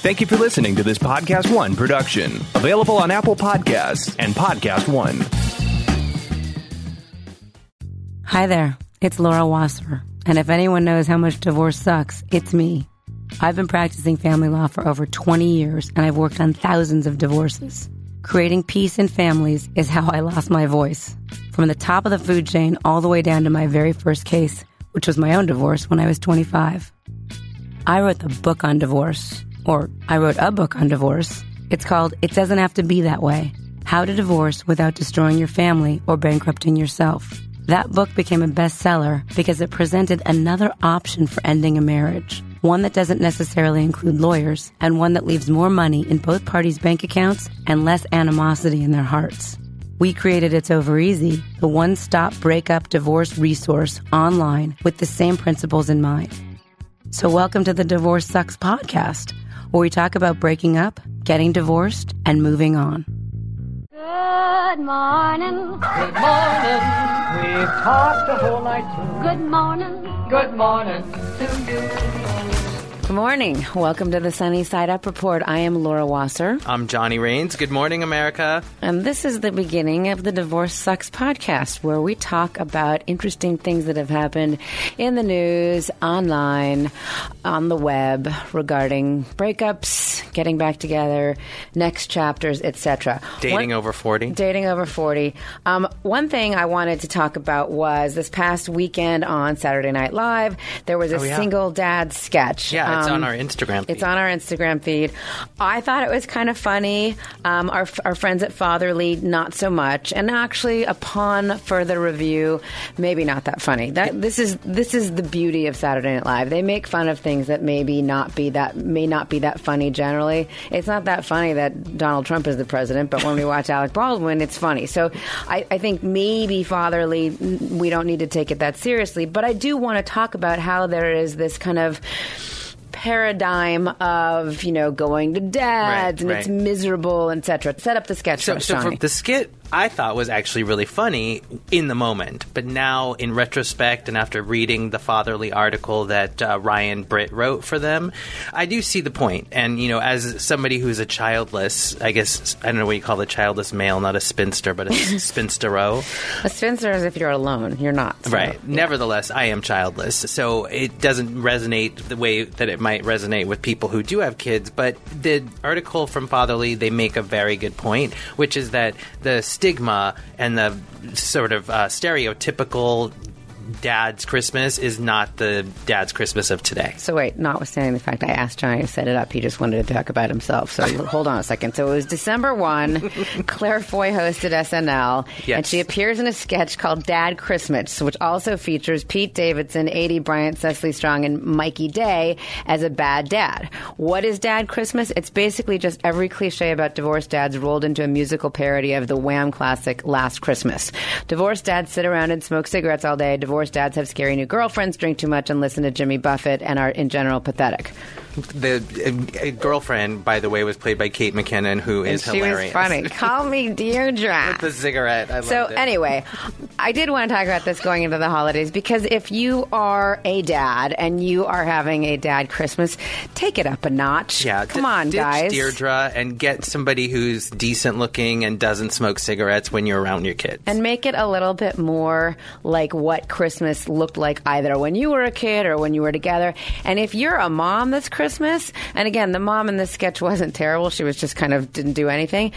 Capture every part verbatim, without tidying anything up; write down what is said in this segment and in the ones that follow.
Thank you for listening to this Podcast One production. Available on Apple Podcasts and Podcast One. Hi there, it's Laura Wasser. And if anyone knows how much divorce sucks, it's me. I've been practicing family law for over twenty years, and I've worked on thousands of divorces. Creating peace in families is how I lost my voice. From the top of the food chain all the way down to my very first case, which was my own divorce when I was twenty-five. I wrote the book on divorce, or I wrote a book on divorce. It's called It Doesn't Have to Be That Way: How to Divorce Without Destroying Your Family or Bankrupting Yourself. That book became a bestseller because it presented another option for ending a marriage. One that doesn't necessarily include lawyers, and one that leaves more money in both parties' bank accounts and less animosity in their hearts. We created It's Over Easy, the one-stop breakup divorce resource online with the same principles in mind. So welcome to the Divorce Sucks podcast, where we talk about breaking up, getting divorced, and moving on. Good morning. Good morning. We've talked the whole night through. Good morning. Good morning to you. Good morning. Welcome to the Sunny Side Up Report. I am Laura Wasser. I'm Johnny Rains. Good morning, America. And this is the beginning of the Divorce Sucks podcast, where we talk about interesting things that have happened in the news, online, on the web, regarding breakups, getting back together, next chapters, et cetera. Dating one, over forty. Dating over forty. Um, one thing I wanted to talk about was this past weekend on Saturday Night Live, there was a oh, yeah. single dad sketch. Yeah, it's Um, on our Instagram feed. It's on our Instagram feed. I thought it was kind of funny. Um, our, our friends at Fatherly, not so much. And actually, upon further review, maybe not that funny. That this is this is the beauty of Saturday Night Live. They make fun of things that maybe not be that may not be that funny generally. It's not that funny that Donald Trump is the president, but when we watch Alec Baldwin, it's funny. So I, I think maybe Fatherly, we don't need to take it that seriously. But I do want to talk about how there is this kind of paradigm of, you know, going to dads right, and right. it's miserable, et cetera. Set up the sketch So, for us, so Johnny. for the skit, I thought was actually really funny in the moment. But now, in retrospect, and after reading the Fatherly article that uh, Ryan Britt wrote for them, I do see the point. And, you know, as somebody who's a childless, I guess, I don't know what you call a childless male, not a spinster, but a spinstero. A spinster is if you're alone. You're not. So, Right. yeah. Nevertheless, I am childless, so it doesn't resonate the way that it might resonate with people who do have kids. But the article from Fatherly, they make a very good point, which is that the stigma and the sort of uh, stereotypical dad's Christmas is not the dad's Christmas of today. So wait, notwithstanding the fact I asked Johnny to set it up, he just wanted to talk about himself. So hold on a second. So it was December first. Claire Foy hosted S N L, yes. and she appears in a sketch called Dad Christmas, which also features Pete Davidson, A D Bryant, Cecily Strong, and Mikey Day as a bad dad. What is Dad Christmas? It's basically just every cliche about divorced dads rolled into a musical parody of the Wham classic Last Christmas. Divorced dads sit around and smoke cigarettes all day. Divorced dads have scary new girlfriends, drink too much, and listen to Jimmy Buffett, and are in general pathetic. The uh, girlfriend, by the way, was played by Kate McKinnon, who And is she hilarious. was funny. Call me Deirdre. With the cigarette. I So loved it. anyway, I did want to talk about this going into the holidays, because if you are a dad and you are having a dad Christmas, take it up a notch. Yeah, Come d- on, ditch guys. Deirdre and get somebody who's decent looking and doesn't smoke cigarettes when you're around your kids. And make it a little bit more like what Christmas looked like either when you were a kid or when you were together. And if you're a mom this Christmas, and again, the mom in this sketch wasn't terrible. She was just kind of didn't do anything.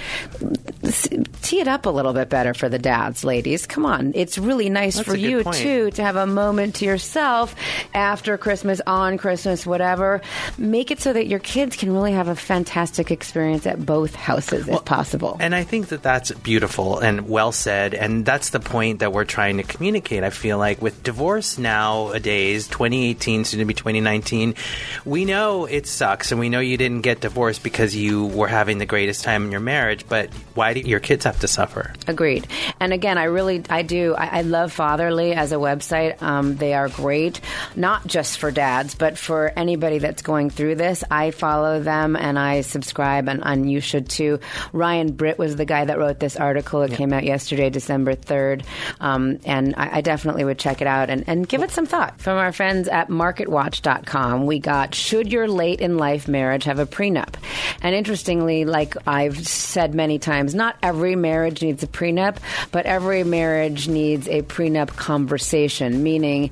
Tee it up a little bit better for the dads, ladies. Come on. It's really nice That's for a good you, point. too, to have a moment to yourself after Christmas, on Christmas, whatever. Make it so that your kids can really have a fantastic experience at both houses, if possible. And I think that that's beautiful and well said, and that's the point that we're trying to communicate. I feel like with divorce nowadays, twenty eighteen, soon to be twenty nineteen, we know it sucks, and we know you didn't get divorced because you were having the greatest time in your marriage, but why do your kids have to suffer? Agreed. And again, I really, I do, I, I love Fatherly as a website. Um, they are great, not just for dads, but for anybody that's going through this. I follow them and I subscribe, and, and you should too. Ryan Britt was the guy that wrote this article. It yeah. came out yesterday, December third. Um, and I, I definitely would check it out and, and give it some thought. From our friends at market watch dot com, we got, should your late-in-life marriage have a prenup? And interestingly, like I've said many times, not every marriage needs a prenup, but every marriage needs a prenup conversation, meaning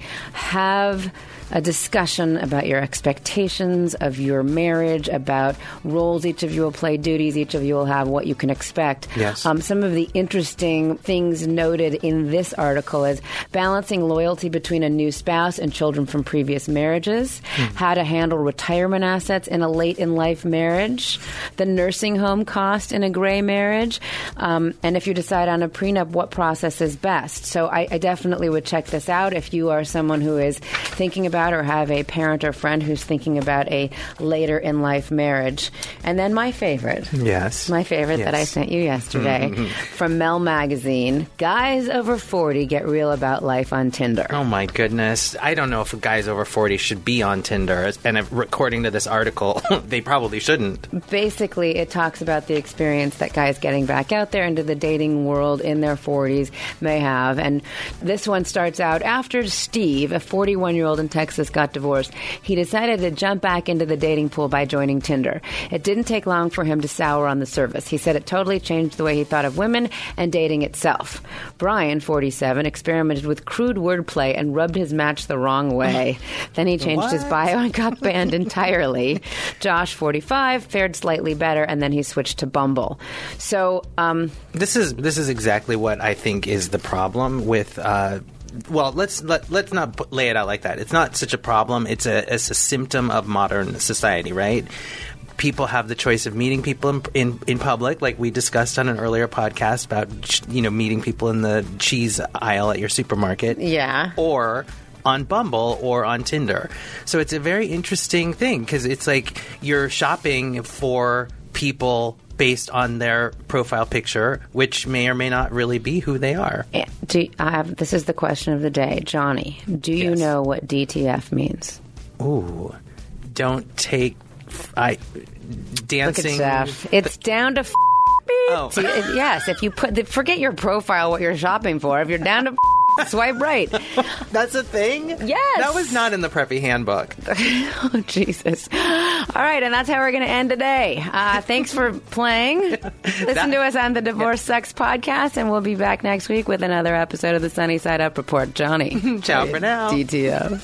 have a discussion about your expectations of your marriage, about roles each of you will play, duties each of you will have, what you can expect. Yes. Um, some of the interesting things noted in this article is balancing loyalty between a new spouse and children from previous marriages, mm. how to handle retirement assets in a late-in-life marriage, the nursing home cost in a gray marriage, um, and if you decide on a prenup, what process is best. So I, I definitely would check this out if you are someone who is thinking about or have a parent or friend who's thinking about a later in life marriage. And then my favorite. Yes. My favorite yes. that I sent you yesterday from Mel Magazine. Guys over forty get real about life on Tinder. Oh my goodness. I don't know if guys over forty should be on Tinder. And according to this article, they probably shouldn't. Basically, it talks about the experience that guys getting back out there into the dating world in their forties may have. And this one starts out after Steve, a forty-one-year-old in Texas, got divorced, he decided to jump back into the dating pool by joining Tinder. It didn't take long for him to sour on the service. He said it totally changed the way he thought of women and dating itself. Brian, forty-seven, experimented with crude wordplay and rubbed his match the wrong way. Then he changed What? his bio and got banned entirely. Josh, forty-five, fared slightly better, and then he switched to Bumble. So, um... This is, this is exactly what I think is the problem with... Uh, Well, let's let, let's not put, lay it out like that. It's not such a problem. It's a it's a symptom of modern society, right? People have the choice of meeting people in, in in public, like we discussed on an earlier podcast about, you know, meeting people in the cheese aisle at your supermarket. Yeah. Or on Bumble or on Tinder. So it's a very interesting thing because it's like you're shopping for people based on their profile picture, which may or may not really be who they are. Do you, I have, this is the question of the day. Johnny, do you Yes. know what D T F means? Ooh, don't take... I dancing... Look at Jeff. It's down to... F- Oh. See, if- yes, if you put... Forget your profile, what you're shopping for. If you're down to... F- swipe right. That's a thing? Yes. That was not in the Preppy Handbook. Oh, Jesus. All right, and that's how we're going to end today. Uh, thanks for playing. Listen That- to us on the Divorce Sucks podcast, and we'll be back next week with another episode of the Sunny Side Up Report. Johnny. Ciao for now. D T F.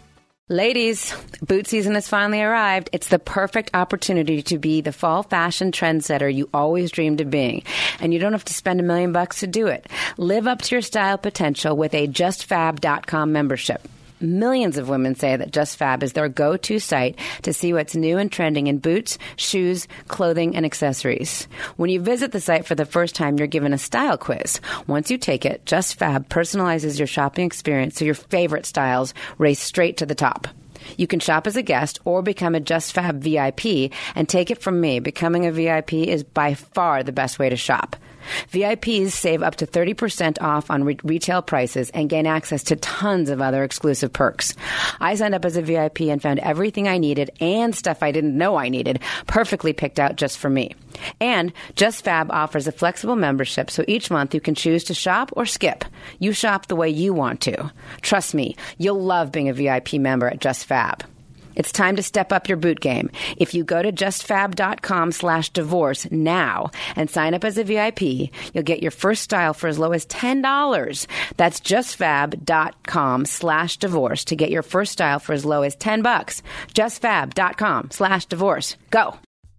Ladies, boot season has finally arrived. It's the perfect opportunity to be the fall fashion trendsetter you always dreamed of being. And you don't have to spend a million bucks to do it. Live up to your style potential with a just fab dot com membership. Millions of women say that JustFab is their go-to site to see what's new and trending in boots, shoes, clothing, and accessories. When you visit the site for the first time, you're given a style quiz. Once you take it, JustFab personalizes your shopping experience so your favorite styles race straight to the top. You can shop as a guest or become a JustFab V I P, and take it from me, becoming a V I P is by far the best way to shop. V I Ps save up to thirty percent off on re- retail prices and gain access to tons of other exclusive perks. I signed up as a V I P and found everything I needed and stuff I didn't know I needed perfectly picked out just for me. And JustFab offers a flexible membership, so each month you can choose to shop or skip. You shop the way you want to. Trust me, you'll love being a V I P member at JustFab. It's time to step up your boot game. If you go to justfab.com slash divorce now and sign up as a V I P, you'll get your first style for as low as ten dollars. That's justfab.com slash divorce to get your first style for as low as ten bucks. Justfab.com slash divorce. Go.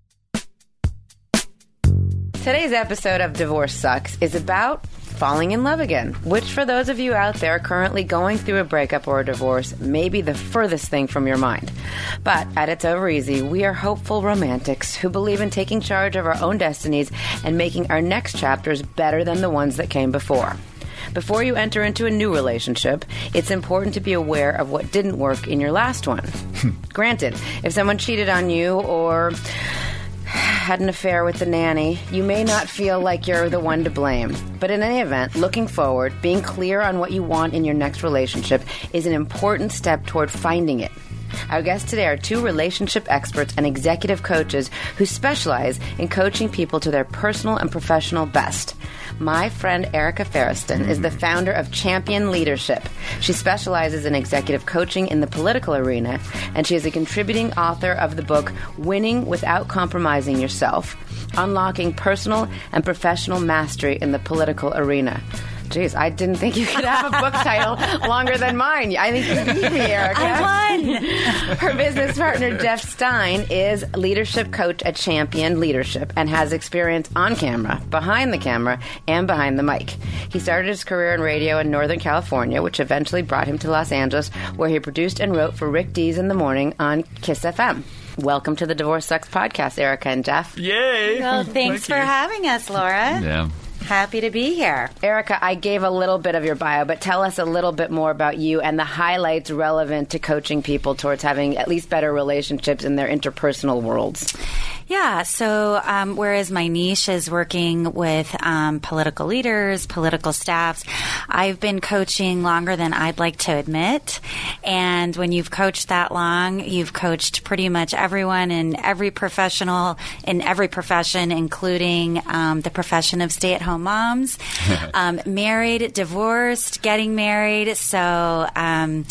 Today's episode of Divorce Sucks is about falling in love again, which for those of you out there currently going through a breakup or a divorce may be the furthest thing from your mind. But at It's Over Easy, we are hopeful romantics who believe in taking charge of our own destinies and making our next chapters better than the ones that came before. Before you enter into a new relationship, it's important to be aware of what didn't work in your last one. Granted, if someone cheated on you or had an affair with the nanny, you may not feel like you're the one to blame. But in any event, looking forward, being clear on what you want in your next relationship is an important step toward finding it. Our guests today are two relationship experts and executive coaches who specialize in coaching people to their personal and professional best. My friend Erica Ferriston is the founder of Champion Leadership. She specializes in executive coaching in the political arena, and she is a contributing author of the book Winning Without Compromising Yourself, Unlocking Personal and Professional Mastery in the Political Arena. Jeez, I didn't think you could have a book title longer than mine. I think you beat me, Erica. I won. Her business partner, Jeff Stein, is leadership coach at Champion Leadership and has experience on camera, behind the camera, and behind the mic. He started his career in radio in Northern California, which eventually brought him to Los Angeles, where he produced and wrote for Rick Dees in the Morning on Kiss F M. Welcome to the Divorce Sucks podcast, Erica and Jeff. Yay! Well, thanks Thank for you. having us, Laura. Yeah. Happy to be here. Erica, I gave a little bit of your bio, but tell us a little bit more about you and the highlights relevant to coaching people towards having at least better relationships in their interpersonal worlds. Yeah, so um, whereas my niche is working with um, political leaders, political staffs, I've been coaching longer than I'd like to admit. And when you've coached that long, you've coached pretty much everyone in every professional, in every profession, including um, the profession of stay-at-home moms, um, married, divorced, getting married. So um,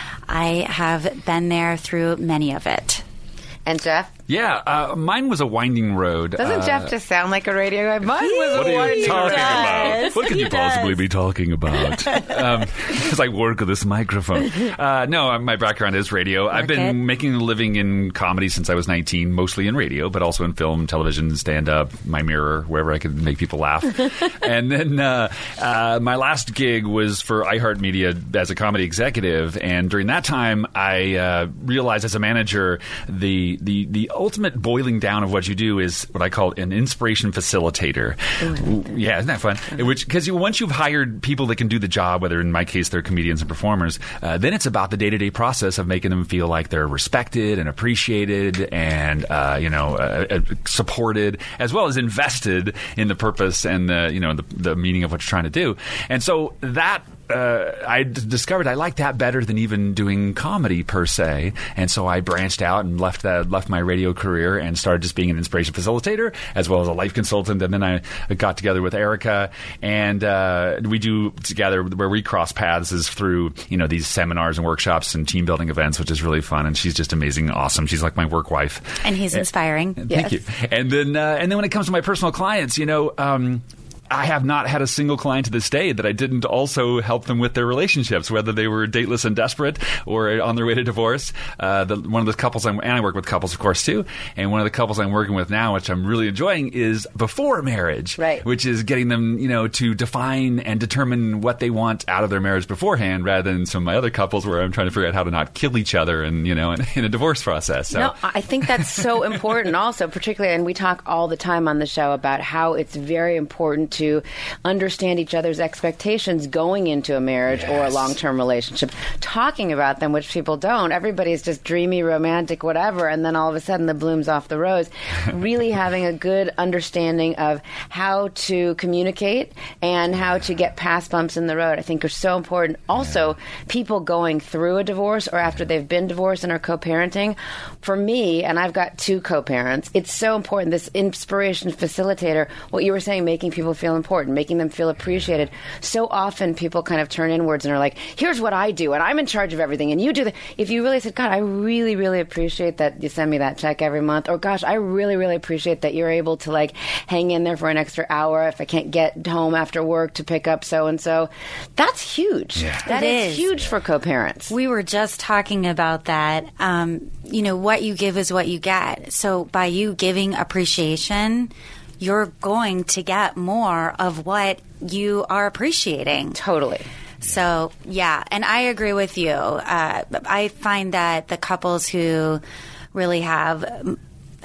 I have been there through many of it. And Jeff? Yeah, uh, mine was a winding road. Doesn't uh, Jeff just sound like a radio guy? Mine was What a are you winding talking road. about? What could He you possibly does. be talking about? Because I work with this microphone. Uh, no, my background is radio. I've been it. making a living in comedy since I was nineteen, mostly in radio, but also in film, television, stand-up, my mirror, wherever I could make people laugh. And then uh, uh, my last gig was for iHeartMedia as a comedy executive, and during that time, I uh, realized as a manager the the the ultimate boiling down of what you do is what I call an inspiration facilitator. Ooh, yeah, isn't that fun? Which because you, once you've hired people that can do the job, whether in my case they're comedians and performers, uh, then it's about the day to day process of making them feel like they're respected and appreciated and uh, you know uh, uh, supported, as well as invested in the purpose and the you know the, the meaning of what you're trying to do. And so that. Uh, I d- discovered I liked that better than even doing comedy per se, and so I branched out and left that left my radio career and started just being an inspiration facilitator as well as a life consultant. And then I got together with Erica, and uh, we do together where we cross paths is through you know these seminars and workshops and team building events, which is really fun. And she's just amazing, awesome. She's like my work wife, And he's inspiring. Thank you. And then uh, and then when it comes to my personal clients, you know. Um, I have not had a single client to this day that I didn't also help them with their relationships, whether they were dateless and desperate or on their way to divorce. Uh, the, one of the couples, I'm, and I work with couples, of course, too. And one of the couples I'm working with now, which I'm really enjoying, is before marriage, right. Which is getting them, you know, to define and determine what they want out of their marriage beforehand, rather than some of my other couples where I'm trying to figure out how to not kill each other, and you know, in, in a divorce process. So. No, I think that's so important also, particularly, and we talk all the time on the show about how it's very important to understand each other's expectations going into a marriage yes. or a long-term relationship, talking about them, which people don't. Everybody's just dreamy, romantic, whatever, and then all of a sudden the bloom's off the rose. Really having a good understanding of how to communicate and how to get past bumps in the road, I think are so important. Also, yeah. people going through a divorce or after they've been divorced and are co-parenting, for me, and I've got two co-parents, it's so important, this inspiration facilitator, what you were saying, making people feel important, making them feel appreciated. So often people kind of turn inwards and are like, here's what I do, and I'm in charge of everything, and you do the... If you really said, God, I really, really appreciate that you send me that check every month, or gosh, I really, really appreciate that you're able to like hang in there for an extra hour if I can't get home after work to pick up so-and-so. That's huge. Yeah. That It is is. huge for co-parents. We were just talking about that. Um, you know, what you give is what you get. So by you giving appreciation, you're going to get more of what you are appreciating. Totally. So, yeah, and I agree with you. Uh, I find that the couples who really have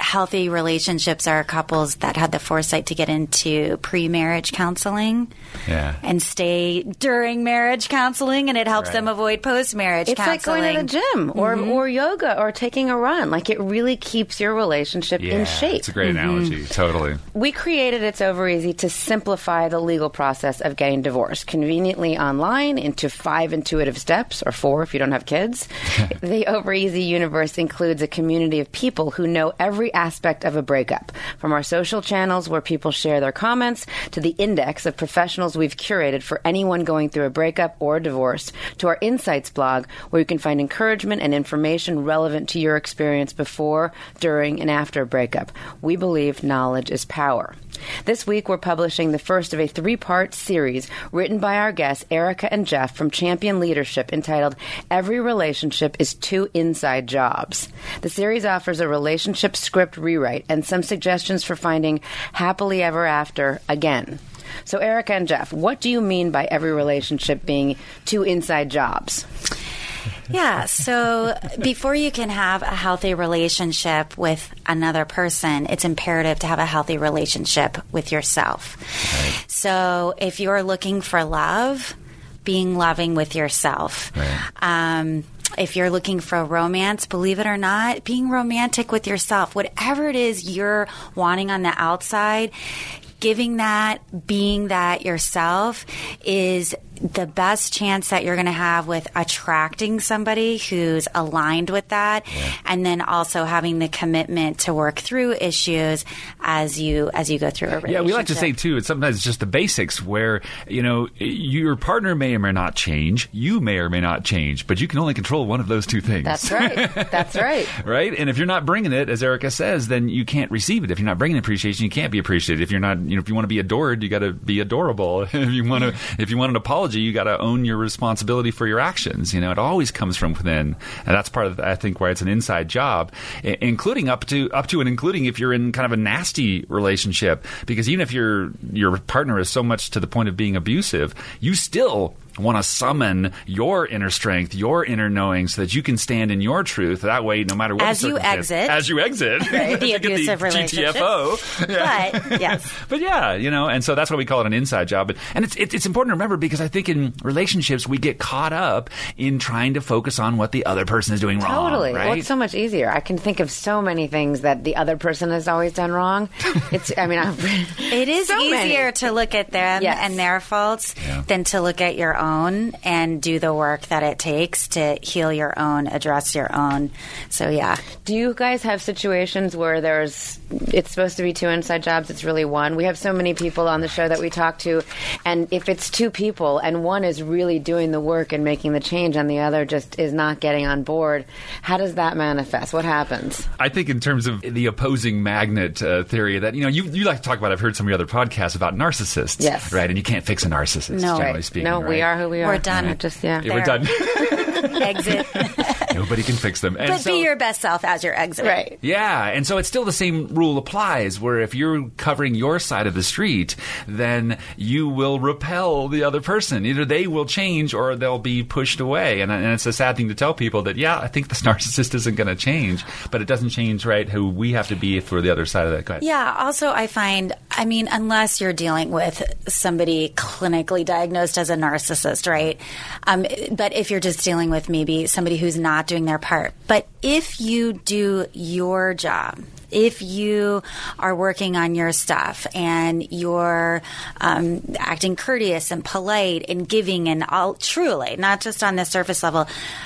healthy relationships are couples that had the foresight to get into pre-marriage counseling Yeah. and stay during marriage counseling, and it helps Right. them avoid post-marriage It's counseling. like going to the gym or, or yoga or taking a run. Like, it really keeps your relationship Yeah, in shape. it's a great analogy. Totally. We created It's Over Easy to simplify the legal process of getting divorced conveniently online into five intuitive steps, or four if you don't have kids. The Over Easy universe includes a community of people who know every aspect of a breakup, from our social channels where people share their comments to the index of professionals we've curated for anyone going through a breakup or a divorce, to our Insights blog where you can find encouragement and information relevant to your experience before, during, and after a breakup. We believe knowledge is power. This week, we're publishing the first of a three-part series written by our guests, Erica and Jeff from Champion Leadership, entitled Every Relationship is Two Inside Jobs. The series offers a relationship script rewrite and some suggestions for finding happily ever after again. So, Erica and Jeff, what do you mean by every relationship being two inside jobs? Yeah, so before you can have a healthy relationship with another person, it's imperative to have a healthy relationship with yourself. Right. So if you're looking for love, being loving with yourself. Right. Um, if you're looking for romance, believe it or not, being romantic with yourself. Whatever it is you're wanting on the outside, giving that, being that yourself is the best chance that you're going to have with attracting somebody who's aligned with that, yeah. and then also having the commitment to work through issues as you as you go through a relationship. Yeah, we like to say, too, it's sometimes it's just the basics where, you know, your partner may or may not change. You may or may not change, but you can only control one of those two things. That's right. That's right. Right? And if you're not bringing it, as Erica says, then you can't receive it. If you're not bringing appreciation, you can't be appreciated. If you're not, you know, if you want to be adored, you got to be adorable. If you want to, if you want an apology, you got to own your responsibility for your actions. You know, it always comes from within, and that's part of, I think, why it's an inside job, I- including up to up to and including if you're in kind of a nasty relationship. Because even if your your partner is so much to the point of being abusive, you still want to summon your inner strength, your inner knowing, so that you can stand in your truth. That way, no matter what As the you circumstance- exit. as you exit, Right, the you get abusive the relationship. G T F O. But, yes. But yeah, you know, and so that's why we call it an inside job. But, and it's it, it's important to remember, because I think in relationships we get caught up in trying to focus on what the other person is doing wrong. Totally. Right? Well, it's so much easier. I can think of so many things that the other person has always done wrong. It's, I mean, I've, It is so many. easier to look at them Yes. and their faults Yeah. than to look at your own and do the work that it takes to heal your own, address your own. So, yeah. Do you guys have situations where there's, it's supposed to be two inside jobs, it's really one? We have so many people on the show that we talk to, and if it's two people and one is really doing the work and making the change and the other just is not getting on board, how does that manifest? What happens? I think in terms of the opposing magnet uh, theory that, you know, you, you like to talk about, I've heard some of your other podcasts about narcissists. Yes. Right? And you can't fix a narcissist, No. generally Right. speaking. No, we right? are who we are. We're done. We're just, yeah. Yeah, we're There. done. Exit. Nobody can fix them. And But so- be your best self as your exit. Right. Yeah, and so it's still the same rule applies, where if you're covering your side of the street, then you will repel the other person. Either they will change or they'll be pushed away. And, and it's a sad thing to tell people that, yeah, I think this narcissist isn't going to change, but it doesn't change, right, who we have to be for the other side of that. Go ahead. Yeah. Also, I find, I mean, unless you're dealing with somebody clinically diagnosed as a narcissist, right? Um, but if you're just dealing with maybe somebody who's not doing their part. But if you do your job, if you are working on your stuff and you're um, acting courteous and polite and giving and all, truly, not just on the surface level,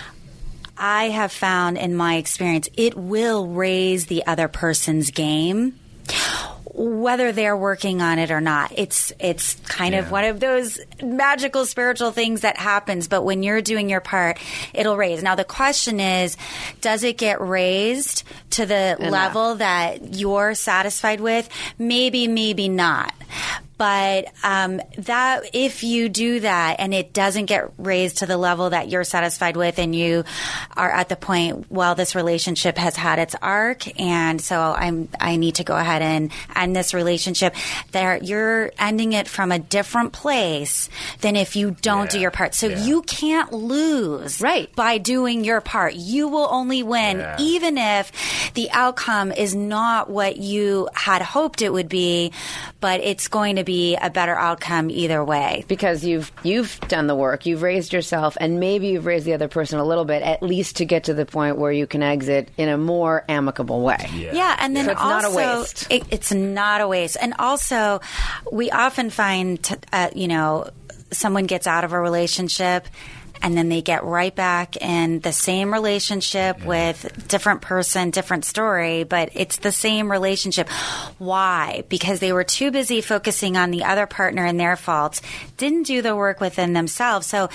I have found in my experience, it will raise the other person's game, whether they're working on it or not. It's it's kind Yeah. of one of those magical spiritual things that happens, but when you're doing your part, it'll raise. Now the question is, does it get raised to the Enough. level that you're satisfied with? Maybe, maybe not. But um, that if you do that and it doesn't get raised to the level that you're satisfied with, and you are at the point, well, this relationship has had its arc, and so I'm I need to go ahead and end this relationship. There, you're ending it from a different place than if you don't Yeah. do your part. So Yeah. you can't lose Right. by doing your part. You will only win, Yeah. even if the outcome is not what you had hoped it would be, but it's going to be a better outcome either way. Because you've you've done the work, you've raised yourself, and maybe you've raised the other person a little bit, at least to get to the point where you can exit in a more amicable way. Yeah, and then So it's also, not a waste. It, it's not a waste. And also, we often find, t- uh, you know, someone gets out of a relationship and then they get right back in the same relationship Yeah. with different person, different story, but it's the same relationship. Why? Because they were too busy focusing on the other partner and their faults, didn't do the work within themselves. So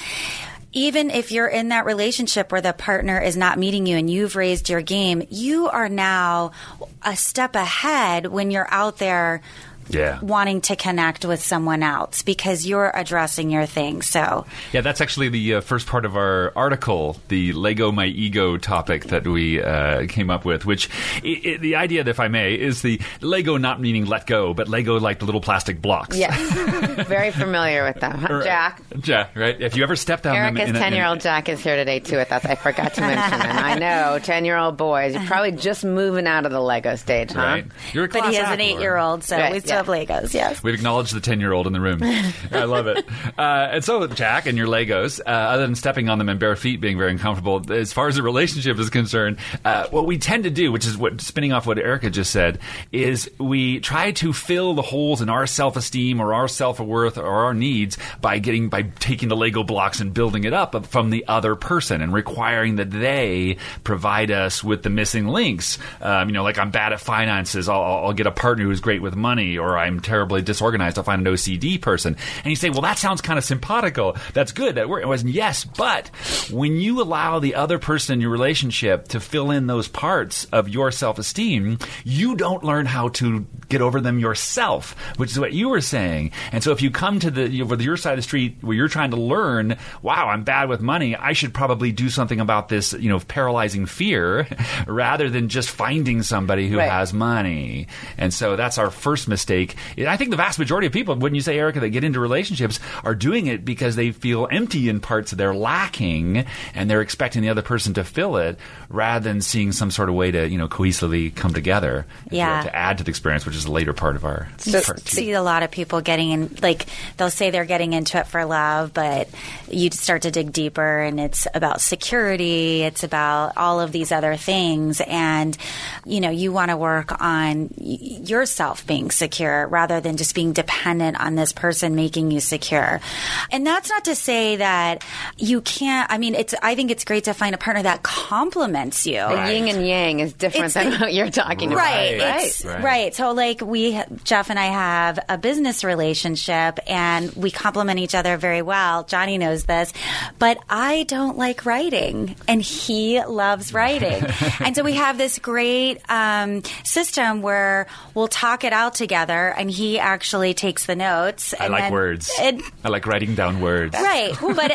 even if you're in that relationship where the partner is not meeting you and you've raised your game, you are now a step ahead when you're out there Yeah. wanting to connect with someone else because you're addressing your thing. So Yeah, that's actually the uh, first part of our article, the Lego My Ego topic that we uh, came up with, which i i the idea, if I may, is the Lego not meaning let go, but Lego like the little plastic blocks. Yes. Very familiar with them. Right. Jack. Yeah, right. If you ever stepped on them Erica's in a- in a- ten-year-old Jack is here today, too, with us. I forgot to mention him. I know, ten-year-old boys. You're probably just moving out of the Lego stage, huh? Right. You're a but class he has act, an Laura. eight-year-old, so Right, we still yeah. have Legos, yes. We've acknowledged the ten-year-old in the room. I love it. Uh, and so, Jack, and your Legos, uh, other than stepping on them in bare feet being very uncomfortable, as far as the relationship is concerned, uh, what we tend to do, which is what spinning off what Erica just said, is we try to fill the holes in our self-esteem or our self-worth or our needs by getting by taking the Lego blocks and building it up from the other person and requiring that they provide us with the missing links. Um, you know, like I'm bad at finances, I'll, I'll get a partner who's great with money, or I'm terribly disorganized, I'll find an O C D person. And you say, well, that sounds kind of simpatico. That's good. That works. It was yes, but when you allow the other person in your relationship to fill in those parts of your self-esteem, you don't learn how to get over them yourself, which is what you were saying. And so if you come to the you know, your side of the street where you're trying to learn, wow, I'm bad with money, I should probably do something about this, you know, paralyzing fear, rather than just finding somebody who Right. has money. And so that's our first mistake. And I think the vast majority of people, wouldn't you say, Erica, that get into relationships are doing it because they feel empty in parts they're lacking, and they're expecting the other person to fill it, rather than seeing some sort of way to, you know, cohesively come together, and Yeah. to, to add to the experience, which is a later part of our You part two. see a lot of people getting in, like, they'll say they're getting into it for love, but you start to dig deeper and it's about security, it's about all of these other things. And, you know, you want to work on y- yourself being secure rather than just being dependent on this person making you secure. And that's not to say that you can't, I mean, it's, I think it's great to find a partner that complements you. The yin and yang is different It's than the- what you're talking Right, about. it's- Right. right. So, like, we, Jeff and I have a business relationship, and we complement each other very well. Johnny knows this, but I don't like writing, and he loves writing, and so we have this great um, system where we'll talk it out together, and he actually takes the notes. I and like then- words. and- I like writing down words. right, but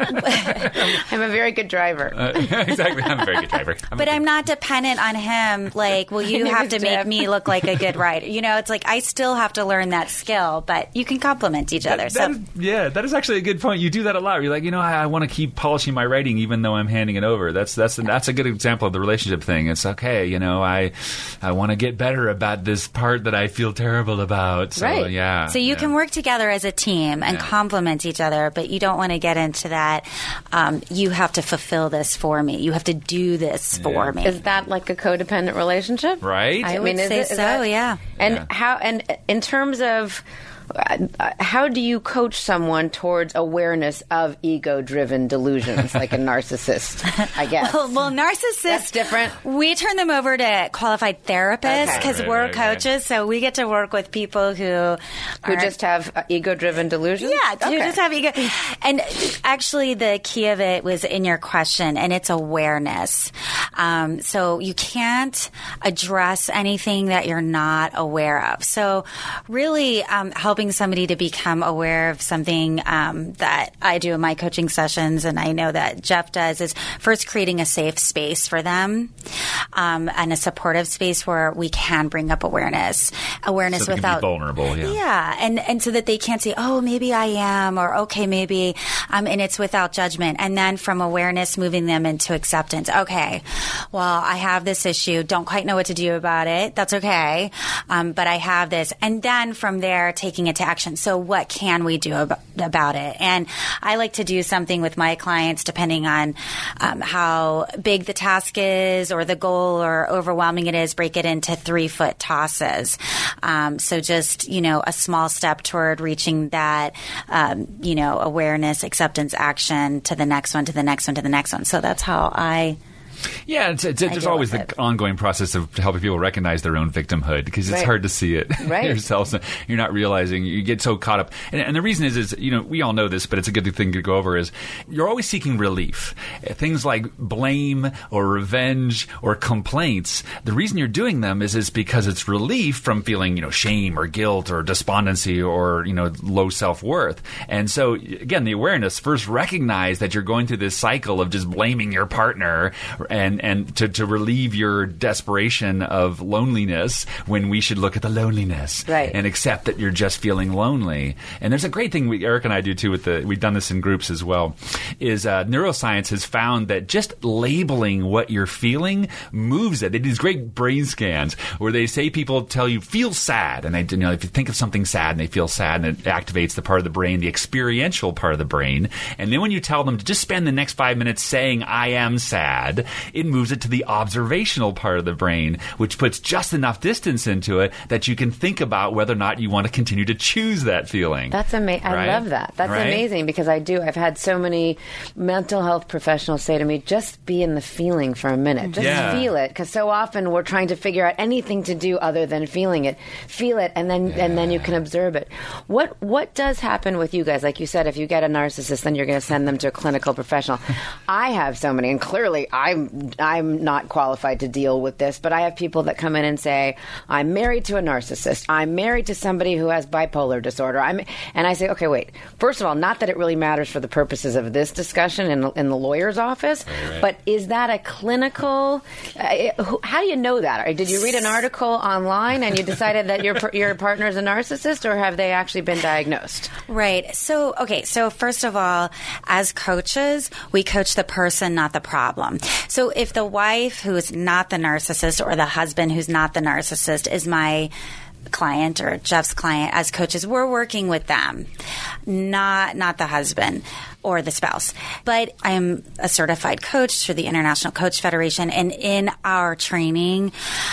I'm a very good driver. Uh, exactly. I'm a very good driver. I'm a But good- I'm not dependent on him. Like, well, you have to make me look like a good writer. You know, it's like I still have to learn that skill, but you can complement each other. That- So that is- yeah, that is actually a good point. You do that a lot. You're like, you know, I, I want to keep polishing my writing even though I'm handing it over. That's that's that's a good example of the relationship thing. It's okay, you know, I I want to get better about this part that I feel terrible about. So, Right. yeah. So you yeah. can work together as a team and Yeah. complement each other, but you don't want to get into that. Um, you have to fulfill this for me. You have to do this for Yeah. me. Is that like a codependent relationship? Right? I would is say it- is so, that- yeah. And Yeah. how? And in terms of. Uh, uh, how do you coach someone towards awareness of ego-driven delusions, like a narcissist? I guess. Well, well, narcissists. That's different. We turn them over to qualified therapists Okay. because Right, we're right, right. coaches, so we get to work with people who Who are- just have uh, ego-driven delusions? Yeah, to Okay. just have ego. And actually, the key of it was in your question, and it's awareness. Um, so you can't address anything that you're not aware of. So really, um, helping helping somebody to become aware of something um, that I do in my coaching sessions, and I know that Jeff does, is first creating a safe space for them um, and a supportive space where we can bring up awareness. Awareness so they without can be vulnerable. Yeah. Yeah, and and so that they can't say, oh, maybe I am, or okay, maybe, um, and it's without judgment. And then from awareness, moving them into acceptance. Okay, well, I have this issue. Don't quite know what to do about it. That's okay, um, but I have this. And then from there, taking it to action. So what can we do ab- about it? And I like to do something with my clients, depending on um, how big the task is, or the goal, or overwhelming it is. Break it into three foot tosses. Um, so just you know, a small step toward reaching that, um, you know, awareness, acceptance, action to the next one, to the next one, to the next one. So that's how I. Yeah, it's, it's, there's always the it. ongoing process of helping people recognize their own victimhood, because it's right. hard to see it right. yourself. So you're not realizing, you get so caught up. And, and the reason is, is, you know, we all know this, but it's a good thing to go over, is you're always seeking relief. Things like blame or revenge or complaints, the reason you're doing them is, is because it's relief from feeling, you know, shame or guilt or despondency or, you know, low self-worth. And so, again, the awareness, first recognize that you're going through this cycle of just blaming your partner and and to, to relieve your desperation of loneliness, when we should look at the loneliness right. and accept that you're just feeling lonely. And there's a great thing we, Eric and I do too with the, we've done this in groups as well, is uh, neuroscience has found that just labeling what you're feeling moves it. They do these great brain scans where they say, people tell you, feel sad, and they, you know, if you think of something sad and they feel sad, and it activates the part of the brain, the experiential part of the brain. And then when you tell them to just spend the next five minutes saying, I am sad, it moves it to the observational part of the brain, which puts just enough distance into it that you can think about whether or not you want to continue to choose that feeling. That's amazing. Right? I love that. That's right? amazing, because I do. I've had so many mental health professionals say to me, just be in the feeling for a minute. Just yeah. feel it. Because so often we're trying to figure out anything to do other than feeling it. Feel it, and then yeah. and then you can observe it. What what does happen with you guys? Like you said, if you get a narcissist, then you're going to send them to a clinical professional. I have so many, and clearly I'm I'm not qualified to deal with this, but I have people that come in and say, I'm married to a narcissist. I'm married to somebody who has bipolar disorder. I'm, and I say, okay, wait. First of all, not that it really matters for the purposes of this discussion in, in the lawyer's office, right, right. but is that a clinical, uh, how do you know that? Or did you read an article online and you decided that your your partner is a narcissist, or have they actually been diagnosed? Right. So, okay. So first of all, as coaches, we coach the person, not the problem. So if the wife who is not the narcissist, or the husband who's not the narcissist, is my client or Jeff's client, as coaches, we're working with them, not not the husband or the spouse. But I am a certified coach through the International Coach Federation, and in our training,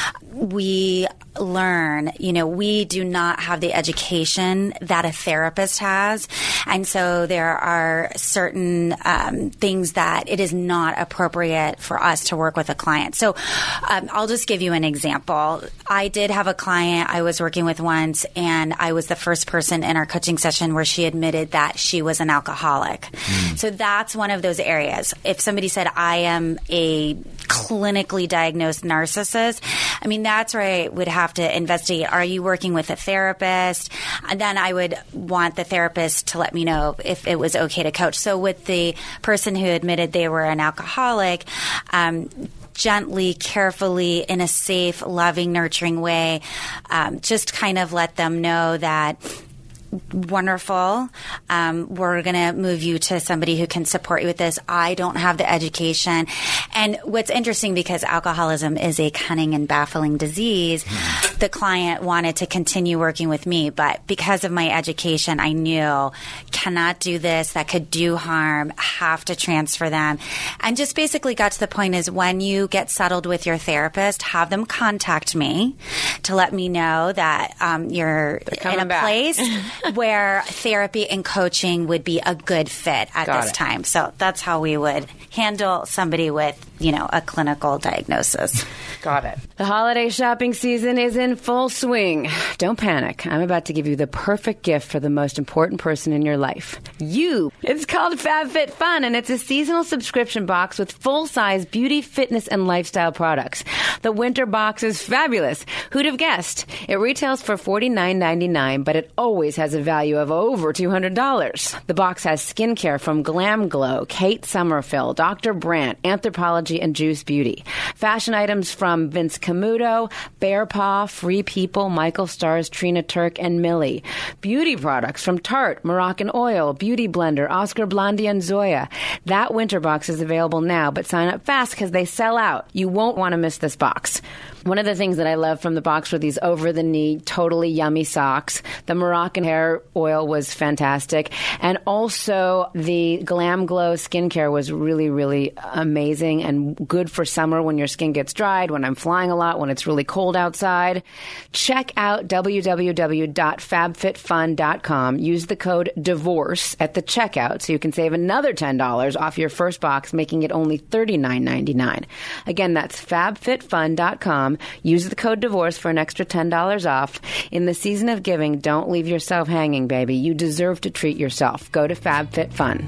we learn, you know, we do not have the education that a therapist has. And so there are certain um, things that it is not appropriate for us to work with a client. So um, I'll just give you an example. I did have a client I was working with once, and I was the first person in our coaching session where she admitted that she was an alcoholic. Mm. So that's one of those areas. If somebody said, I am a clinically diagnosed narcissist, I mean, that's where I would have to investigate. Are you working with a therapist? And then I would want the therapist to let me know if it was okay to coach. So with the person who admitted they were an alcoholic, um, gently, carefully, in a safe, loving, nurturing way, um, just kind of let them know that, wonderful. Um, we're going to move you to somebody who can support you with this. I don't have the education. And what's interesting, because alcoholism is a cunning and baffling disease, mm. the client wanted to continue working with me. But because of my education, I knew cannot do this. That could do harm. Have to transfer them. And just basically got to the point is, when you get settled with your therapist, have them contact me to let me know that um, you're in a back. place where therapy and coaching would be a good fit at Got this it. time. So that's how we would handle somebody with, you know, a clinical diagnosis. Got it. The holiday shopping season is in full swing. Don't panic. I'm about to give you the perfect gift for the most important person in your life. You. It's called FabFitFun, and it's a seasonal subscription box with full-size beauty, fitness, and lifestyle products. The winter box is fabulous. Who'd have guessed? It retails for forty-nine ninety-nine, but it always has a value of over two hundred dollars. The box has skincare from Glam Glow, Kate Somerville, Doctor Brandt, Anthropology, and Juice Beauty. Fashion items from Vince Camuto, Bear Paw, Free People, Michael Stars, Trina Turk, and Millie. Beauty products from Tarte, Moroccan Oil, Beauty Blender, Oscar Blondie, and Zoya. That winter box is available now, but sign up fast because they sell out. You won't want to miss this box. One of the things that I love from the box were these over-the-knee, totally yummy socks. The Moroccan hair oil was fantastic. And also the Glam Glow skincare was really, really amazing and good for summer when your skin gets dried, when I'm flying a lot, when it's really cold outside. Check out w w w dot fab fit fun dot com. Use the code DIVORCE at the checkout so you can save another ten dollars off your first box, making it only thirty-nine ninety-nine. Again, that's fab fit fun dot com. Use the code DIVORCE for an extra ten dollars off. In the season of giving, don't leave yourself hanging, baby. You deserve to treat yourself. Go to FabFitFun.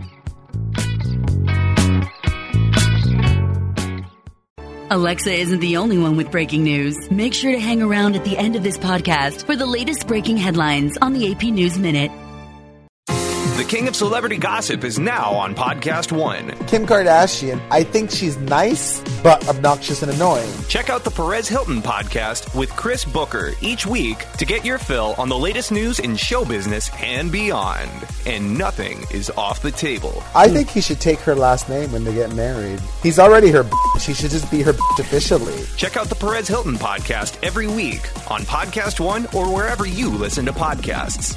Alexa isn't the only one with breaking news. Make sure to hang around at the end of this podcast for the latest breaking headlines on the A P News Minute. The king of celebrity gossip is now on Podcast One. Kim Kardashian, I think she's nice, but obnoxious and annoying. Check out the Perez Hilton podcast with Chris Booker each week to get your fill on the latest news in show business and beyond. And nothing is off the table. I think he should take her last name when they get married. He's already her bitch. He should just be her bitch officially. Check out the Perez Hilton podcast every week on Podcast One or wherever you listen to podcasts.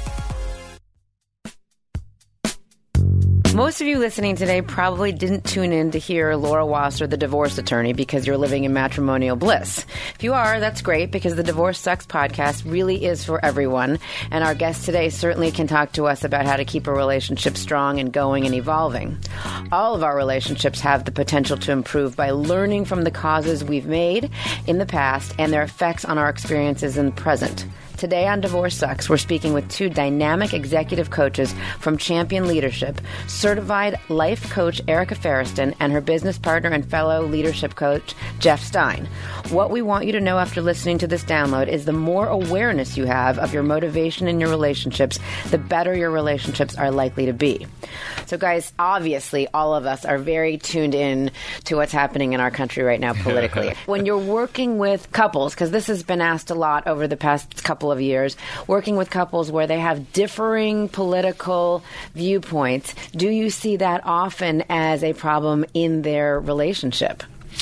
Most of you listening today probably didn't tune in to hear Laura Wasser, the divorce attorney, because you're living in matrimonial bliss. If you are, that's great, because the Divorce Sucks podcast really is for everyone. And our guest today certainly can talk to us about how to keep a relationship strong and going and evolving. All of our relationships have the potential to improve by learning from the causes we've made in the past and their effects on our experiences in the present. Today on Divorce Sucks, we're speaking with two dynamic executive coaches from Champion Leadership, certified life coach Erica Ferriston and her business partner and fellow leadership coach Jeff Stein. What we want you to know after listening to this download is the more awareness you have of your motivation in your relationships, the better your relationships are likely to be. So guys, obviously all of us are very tuned in to what's happening in our country right now politically. When you're working with couples, because this has been asked a lot over the past couple of years, working with couples where they have differing political viewpoints, do you see that often as a problem in their relationship?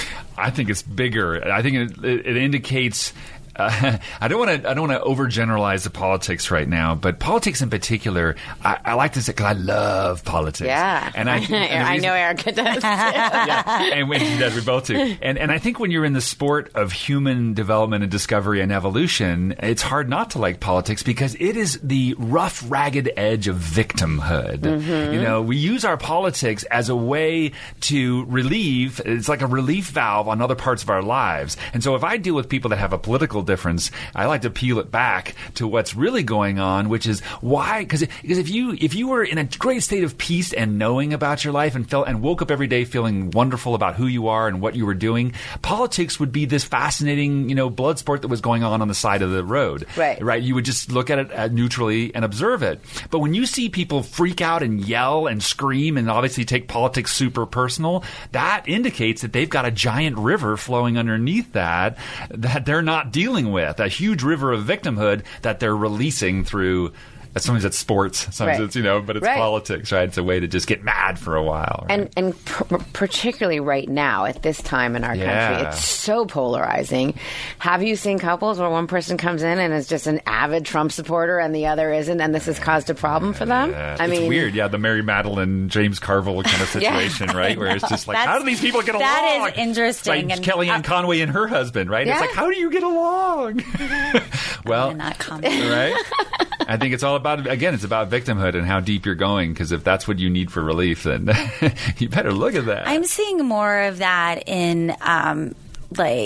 I think it's bigger. I think it, it, it indicates. Uh, I don't want to. I don't want to overgeneralize the politics right now, but politics in particular, I, I like to say because I love politics. Yeah, and I, and I know Erica does. yeah, and when she does, we both do. And and I think when you're in the sport of human development and discovery and evolution, it's hard not to like politics because it is the rough, ragged edge of victimhood. Mm-hmm. You know, we use our politics as a way to relieve. It's like a relief valve on other parts of our lives. And so if I deal with people that have a political difference, I like to peel it back to what's really going on, which is why, because because if you if you were in a great state of peace and knowing about your life and felt and woke up every day feeling wonderful about who you are and what you were doing, politics would be this fascinating, you know, blood sport that was going on on the side of the road. Right. Right. You would just look at it uh, neutrally and observe it. But when you see people freak out and yell and scream and obviously take politics super personal, that indicates that they've got a giant river flowing underneath that that they're not dealing with, a huge river of victimhood that they're releasing through. Sometimes it's sports, sometimes right. it's, you know, but it's right. politics, right? It's a way to just get mad for a while. Right? And and pr- particularly right now, at this time in our yeah. country, it's so polarizing. Have you seen couples where one person comes in and is just an avid Trump supporter and the other isn't, and this has caused a problem for them? Yeah. I it's mean, weird. Yeah, the Mary Madeline, James Carville kind of situation, yeah, right? Where it's just like, That's, how do these people get that along? That is interesting. Like and, Kellyanne uh, Conway and her husband, right? Yeah. It's like, how do you get along? well, I'm not comment. right? I think it's all about, again, it's about victimhood and how deep you're going, because if that's what you need for relief, then you better look at that. I'm seeing more of that in, um, like,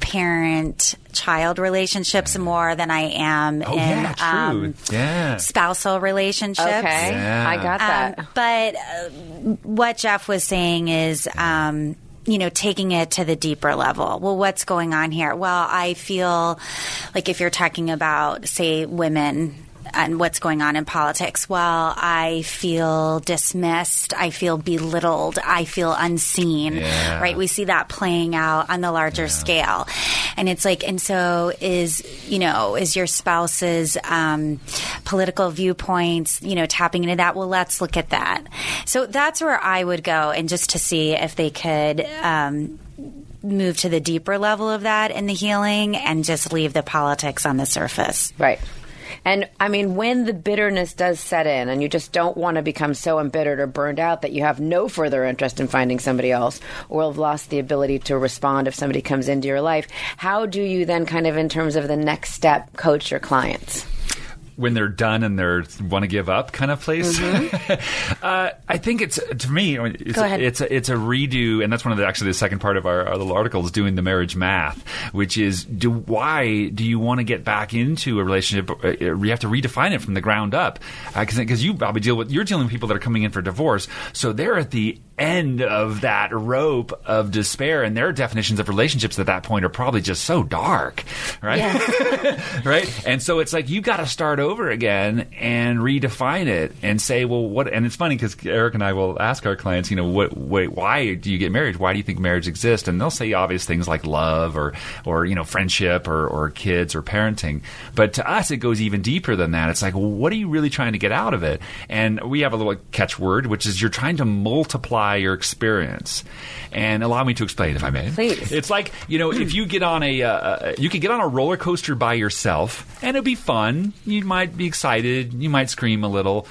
parent-child relationships more than I am Oh, in yeah, true. um, yeah. spousal relationships. Okay, Yeah. I got that. Um, but uh, what Jeff was saying is, um, you know, taking it to the deeper level. Well, what's going on here? Well, I feel like if you're talking about, say, women and what's going on in politics, well, I feel dismissed. I feel belittled. I feel unseen, Yeah. right? We see that playing out on the larger Yeah. scale. And it's like, and so is, you know, is your spouse's um, political viewpoints, you know, tapping into that? Well, let's look at that. So that's where I would go, and just to see if they could um, move to the deeper level of that in the healing and just leave the politics on the surface. Right. And I mean, when the bitterness does set in and you just don't want to become so embittered or burned out that you have no further interest in finding somebody else or have lost the ability to respond if somebody comes into your life, how do you then kind of, in terms of the next step, coach your clients? When they're done and they're want to give up kind of place. Mm-hmm. uh, I think it's, to me, it's, Go ahead. it's, a, it's a redo, and that's one of the, actually the second part of our, our little article is doing the marriage math, which is do why do you want to get back into a relationship? Uh, you have to redefine it from the ground up, because uh, you probably deal with, you're dealing with people that are coming in for divorce, so they're at the end of that rope of despair, and their definitions of relationships at that point are probably just so dark, right? Yeah. Right? And so it's like you got to start over again and redefine it and say, well, what? And it's funny because Eric and I will ask our clients, you know, what, wait, why do you get married? Why do you think marriage exists? And they'll say obvious things like love or, or you know, friendship or, or kids or parenting. But to us, it goes even deeper than that. It's like, well, what are you really trying to get out of it? And we have a little catchword, which is you're trying to multiply your experience. And allow me to explain, if I may. Please. It's like, you know, if you get on a, uh, you could get on a roller coaster by yourself, and it'd be fun. You might be excited. You might scream a little,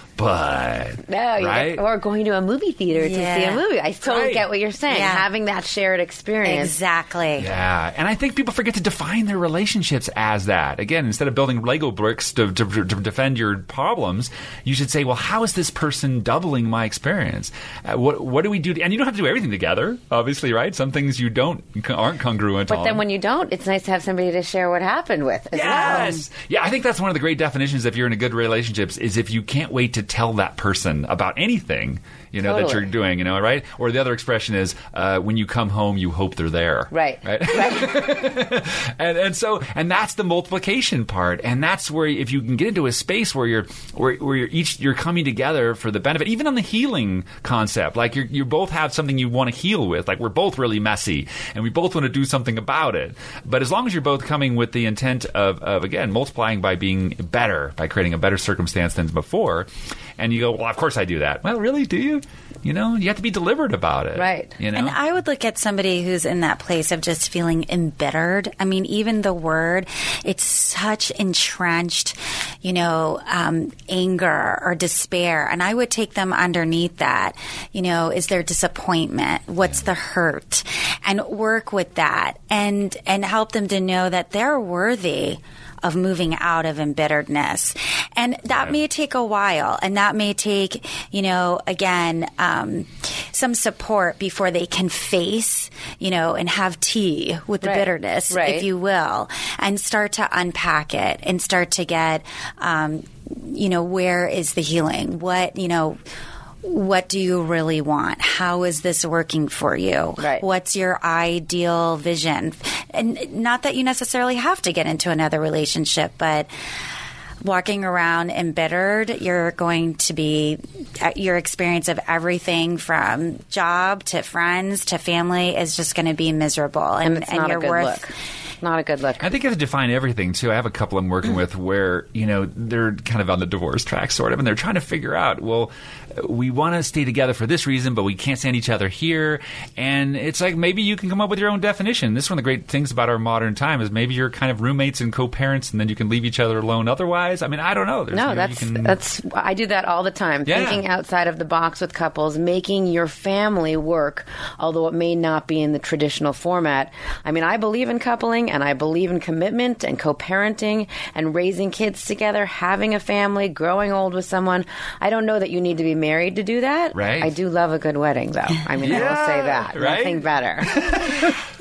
but No, right? or going to a movie theater Yeah. to see a movie. I totally Right. get what you're saying. Yeah. Having that shared experience. Exactly. Yeah, and I think people forget to define their relationships as that. Again, instead of building Lego bricks to, to, to defend your problems, you should say, well, how is this person doubling my experience? Uh, what what do we do? To, and you don't have to do everything together, obviously, right? Some things you don't aren't congruent But on. then when you don't, it's nice to have somebody to share what happened with as well. Yes. Yeah, I think that's one of the great definitions if you're in a good relationships is if you can't wait to tell that person about anything, you know, that Totally. you're doing, you know, right? Or the other expression is uh, when you come home, you hope they're there. Right. Right. Right. and and so and that's the multiplication part, and that's where if you can get into a space where you're where, where you're each you're coming together for the benefit, even on the healing concept, like you you both have something you want to heal with, like we're both really messy and we both want to do something about it, but as long as you're both coming with the intent of, of again multiplying by being better, by creating a better circumstance than before, and you go, well, of course I do that. Well, really, do you? You know, you have to be deliberate about it. Right. You know? And I would look at somebody who's in that place of just feeling embittered. I mean, even the word, it's such entrenched, you know, um, anger or despair. And I would take them underneath that. You know, is there disappointment? What's the hurt? And work with that and, and help them to know that they're worthy of moving out of embitteredness. And that may take a while, and that may take, you know, again, um, some support before they can face, you know, and have tea with the Right. bitterness, Right. if you will, and start to unpack it and start to get, um, you know, where is the healing? What, you know, what do you really want? How is this working for you? Right. What's your ideal vision? And not that you necessarily have to get into another relationship, but walking around embittered, you're going to be, your experience of everything from job to friends to family is just going to be miserable. And And, it's and not you're a good worth. look. Not a good look. I think you have to define everything, too. I have a couple I'm working with where, you know, they're kind of on the divorce track, sort of, and they're trying to figure out, well, we want to stay together for this reason, but we can't stand each other here. And it's like maybe you can come up with your own definition. This is one of the great things about our modern time is maybe you're kind of roommates and co-parents, and then you can leave each other alone otherwise. I mean, I don't know. There's, No, you know, that's you can, that's I do that all the time. Yeah. Thinking outside of the box with couples, making your family work, although it may not be in the traditional format. I mean, I believe in coupling, and I believe in commitment and co-parenting and raising kids together, having a family, growing old with someone. I don't know that you need to be married to do that. Right. I do love a good wedding, though. I mean, I will say that. right? Nothing better.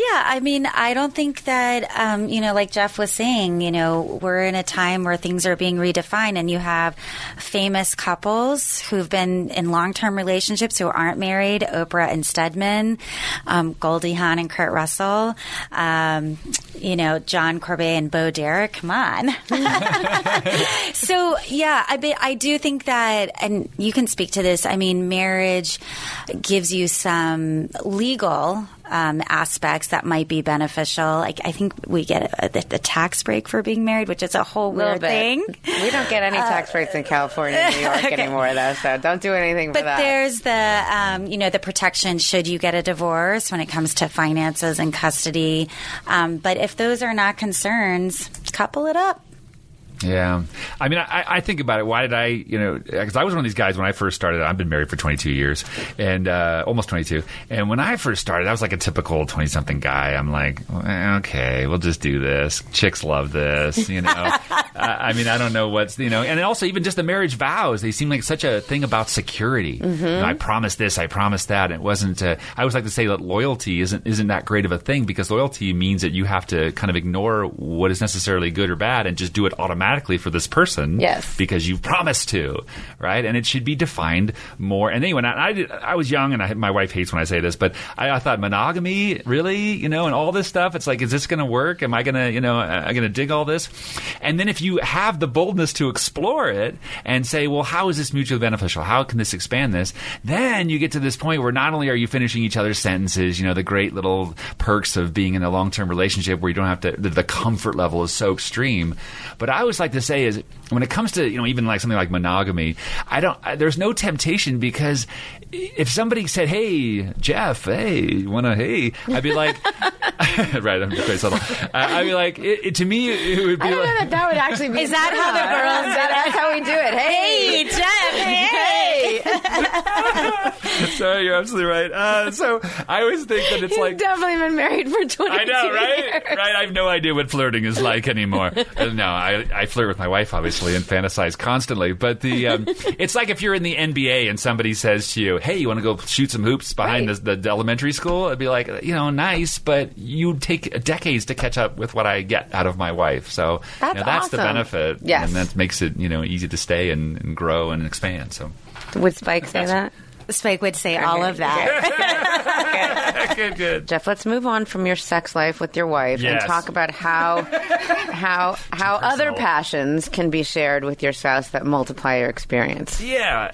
Yeah, I mean, I don't think that, um, you know, like Jeff was saying, you know, we're in a time where things are being redefined, and you have famous couples who've been in long-term relationships who aren't married, Oprah and Stedman, um, Goldie Hawn and Kurt Russell, um, you know, John Corbett and Bo Derek. Come on. So, yeah, I, be, I do think that, and you can speak to this, I mean, marriage gives you some legal um, aspects that might be beneficial. Like, I think we get a, a, a tax break for being married, which is a whole weird bit. thing. We don't get any tax breaks in California and New York Okay. anymore, though, so don't do anything for But that. there's the, um, you know, the protection should you get a divorce when it comes to finances and custody. Um, but if those are not concerns, couple it up. Yeah. I mean, I, I think about it. Why did I, you know, because I was one of these guys when I first started. I've been married for twenty-two years and uh, almost twenty-two. And when I first started, I was like a typical twenty-something guy. I'm like, well, okay, we'll just do this. Chicks love this, you know. I, I mean, I don't know what's, you know, and also even just the marriage vows, they seem like such a thing about security. Mm-hmm. You know, I promised this, I promised that. And it wasn't, uh, I always like to say that loyalty isn't, isn't that great of a thing, because loyalty means that you have to kind of ignore what is necessarily good or bad and just do it automatically for this person, yes, because you've promised to, right? And it should be defined more. And anyway, I, I, did, I was young, and I, my wife hates when I say this, but I, I thought monogamy, really, you know, and all this stuff. It's like, is this going to work? Am I going to, you know, am I going to dig all this? And then if you have the boldness to explore it and say, well, how is this mutually beneficial? How can this expand this? Then you get to this point where not only are you finishing each other's sentences, you know, the great little perks of being in a long-term relationship where you don't have to, the, the comfort level is so extreme. But I always like to say is, when it comes to, you know, even like something like monogamy, I don't, I, there's no temptation, because if somebody said, hey, Jeff, hey, you want to, hey, I'd be like, right, I'm quite subtle. Uh, I'd be like, it, it, to me, it would be I don't like, know that that would actually be. Is that how the girls that, That's how we do it. Hey, Jeff, hey. Sorry, you're absolutely right. Uh, so I always think that it's You've like, definitely been married for twenty-two I know, right? years. Right? I have no idea what flirting is like anymore. Uh, no, I, I flirt with my wife, obviously, and fantasize constantly. But the um, it's like if you're in the N B A and somebody says to you, hey, you want to go shoot some hoops behind Right. the, the elementary school? I'd be like, you know, nice, but you take decades to catch up with what I get out of my wife. So That's you know, that's the awesome. benefit. Yes. And that makes it, you know, easy to stay and, and grow and expand. So Would Spike say that? Spike would say all of that. good, good. Jeff, let's move on from your sex life with your wife Yes. and talk about how how how other personal. passions can be shared with your spouse that multiply your experience. Yeah.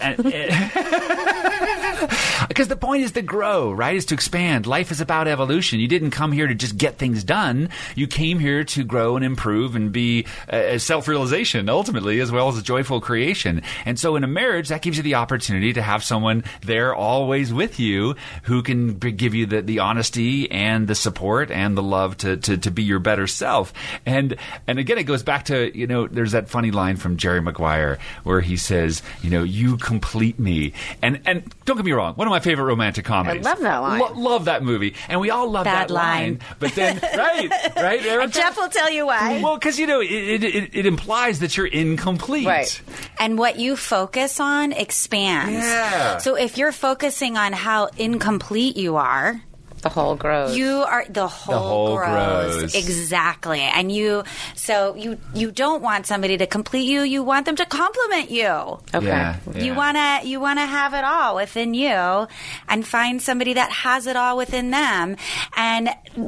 Because the point is to grow, right? Is to expand. Life is about evolution. You didn't come here to just get things done. You came here to grow and improve and be uh, self-realization, ultimately, as well as a joyful creation. And so in a marriage, that gives you the opportunity to have someone there always with you who can b- give you the, the honesty and the support and the love to, to, to be your better self. And and again, it goes back to, you know, there's that funny line from Jerry Maguire where he says, you know, you complete me. And and don't get me wrong, one of my favorite romantic comedies. I love that line. Lo- love that movie. And we all love Bad that line. line. But then, right, right, Erica? Jeff will tell you why. Well, because, you know, it, it, it, it implies that you're incomplete. Right. And what you focus on expands. Yeah. So if you're focusing on how incomplete you are, The whole grows. you are the whole, whole grows. grows. Exactly. And you so you you don't want somebody to complete you, you want them to compliment you. Okay. Yeah, You yeah. want to you want to have it all within you and find somebody that has it all within them. And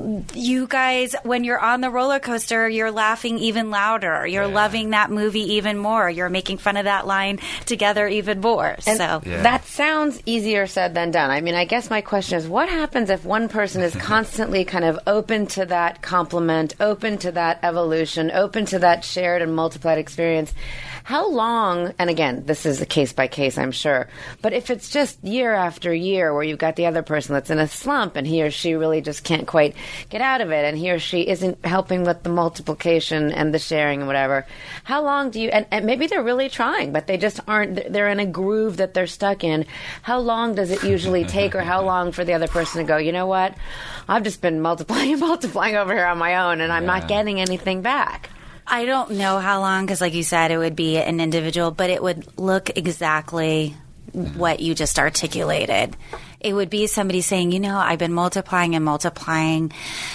you guys, when you're on the roller coaster, you're laughing even louder. You're Yeah. loving that movie even more. You're making fun of that line together even more. And so Yeah. that sounds easier said than done. I mean, I guess my question is, what happens if one person is constantly kind of open to that compliment, open to that evolution, open to that shared and multiplied experience? How long, and again, this is a case by case, I'm sure, but if it's just year after year where you've got the other person that's in a slump and he or she really just can't quite get out of it and he or she isn't helping with the multiplication and the sharing and whatever, how long do you, and, and maybe they're really trying, but they just aren't, they're in a groove that they're stuck in. How long does it usually take, or how long for the other person to go, you know what, I've just been multiplying and multiplying over here on my own and I'm Yeah. not getting anything back? I don't know how long, because like you said, it would be an individual, but it would look exactly what you just articulated. It would be somebody saying, you know, I've been multiplying and multiplying,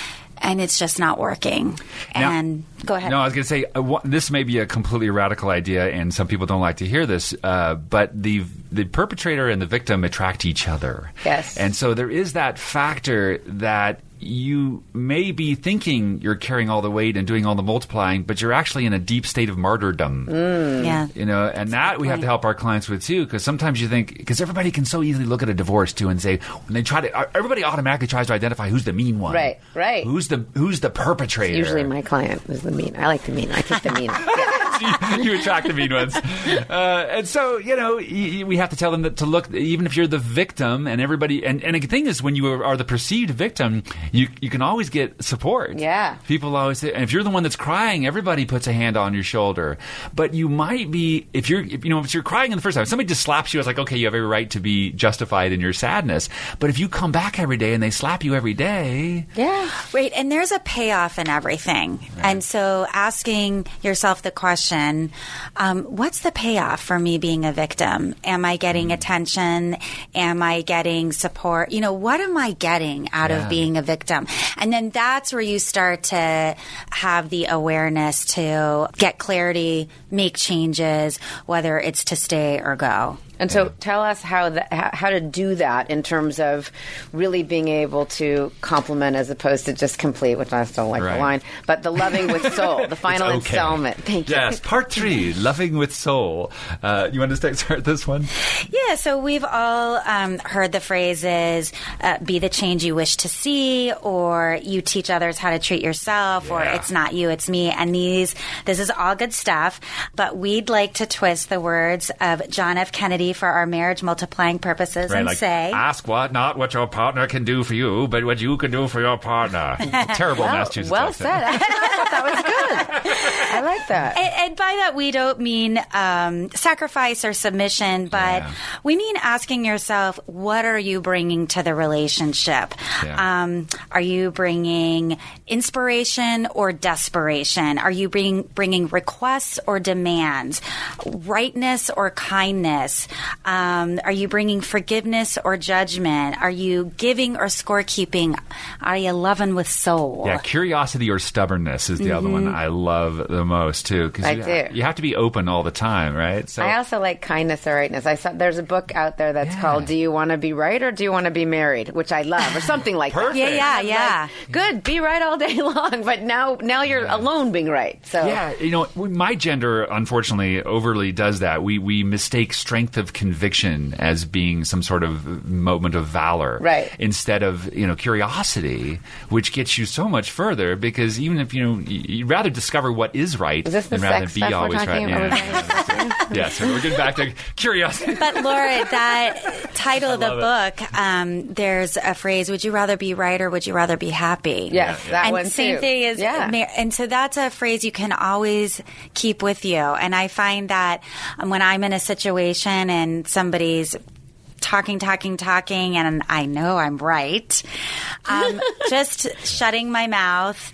and it's just not working. Now, and go ahead. No, I was going to say, uh, wh- this may be a completely radical idea, and some people don't like to hear this, uh, but the the perpetrator and the victim attract each other. Yes. And so there is that factor that you may be thinking you're carrying all the weight and doing all the multiplying, but you're actually in a deep state of martyrdom. Mm. Yeah. You know, and that we have to help our clients with too, because sometimes you think, because everybody can so easily look at a divorce too and say, when they try to, everybody automatically tries to identify who's the mean one. Right, right. Who's the who's the perpetrator? It's usually my client is the mean. I like the mean. I take the mean. you, you attract the mean ones. Uh, and so, you know, y- y- we have to tell them that to look, even if you're the victim and everybody, and, and the thing is, when you are the perceived victim, you you can always get support. Yeah. People always say, and if you're the one that's crying, everybody puts a hand on your shoulder. But you might be, if you're, if, you know, if you're crying in the first time, if somebody just slaps you, it's like, okay, you have every right to be justified in your sadness. But if you come back every day and they slap you every day. Yeah. Right. And there's a payoff in everything. Right. And so asking yourself the question, um, what's the payoff for me being a victim? Am I getting mm. attention? Am I getting support? You know, what am I getting out yeah. of being a victim? And then that's where you start to have the awareness to get clarity, make changes, whether it's to stay or go. And so tell us how the, how to do that in terms of really being able to compliment as opposed to just complete, which I still like right. the line, but the loving with soul, the final okay. installment. Thank you. Yes, part three, loving with soul. Uh, you want to start this one? Yeah, so we've all um, heard the phrases, uh, be the change you wish to see, or you teach others how to treat yourself, yeah. or it's not you, it's me. And these, this is all good stuff, but we'd like to twist the words of John F. Kennedy for our marriage multiplying purposes right, and like, say, ask what, not what your partner can do for you, but what you can do for your partner. Terrible well, Massachusetts well accent. said. I thought that was good. I like that. And, and by that, we don't mean um, sacrifice or submission, but yeah. we mean asking yourself, what are you bringing to the relationship? Yeah. Um, are you bringing inspiration or desperation? Are you bring, bringing requests or demands? Rightness or kindness? Um, are you bringing forgiveness or judgment? Are you giving or scorekeeping? Are you loving with soul? Yeah, curiosity or stubbornness is the mm-hmm. other one I love the most too. Because I you, do. ha- you have to be open all the time, right? So I also like kindness or rightness. I saw there's a book out there that's yeah. called "Do You Want to Be Right or Do You Want to Be Married?" which I love, or something like that. Yeah, yeah, yeah. Like, good, be right all day long, but now now you're yeah. alone being right. So yeah, you know, my gender unfortunately overly does that. We we mistake strength of conviction as being some sort of moment of valor, right? Instead of, you know, curiosity, which gets you so much further. Because even if, you know, you'd rather discover what is right is this than the rather sex be stuff always we're talking right. about? Yeah, yeah, so we're getting back to curiosity. But Laura, that title of the book, um, there's a phrase: "Would you rather be right or would you rather be happy?" Yes, yeah, that and one same too. thing is, yeah. and so that's a phrase you can always keep with you. And I find that when I'm in a situation and somebody's talking, talking, talking, and I know I'm right. Um, just shutting my mouth,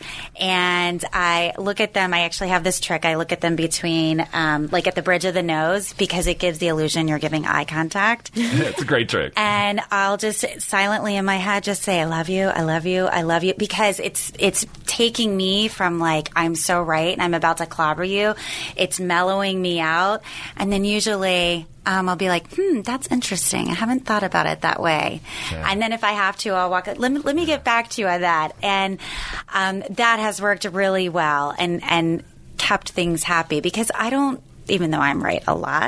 and I look at them. I actually have this trick. I look at them between, um, like at the bridge of the nose, because it gives the illusion you're giving eye contact. It's a great trick. And I'll just silently in my head just say, "I love you, I love you, I love you," because it's it's taking me from like I'm so right and I'm about to clobber you. It's mellowing me out, and then usually. Um, I'll be like, hmm, that's interesting. I haven't thought about it that way. Yeah. And then if I have to, I'll walk, let me, let me get back to you on that. And um, that has worked really well and, and kept things happy, because I don't, even though I'm right a lot,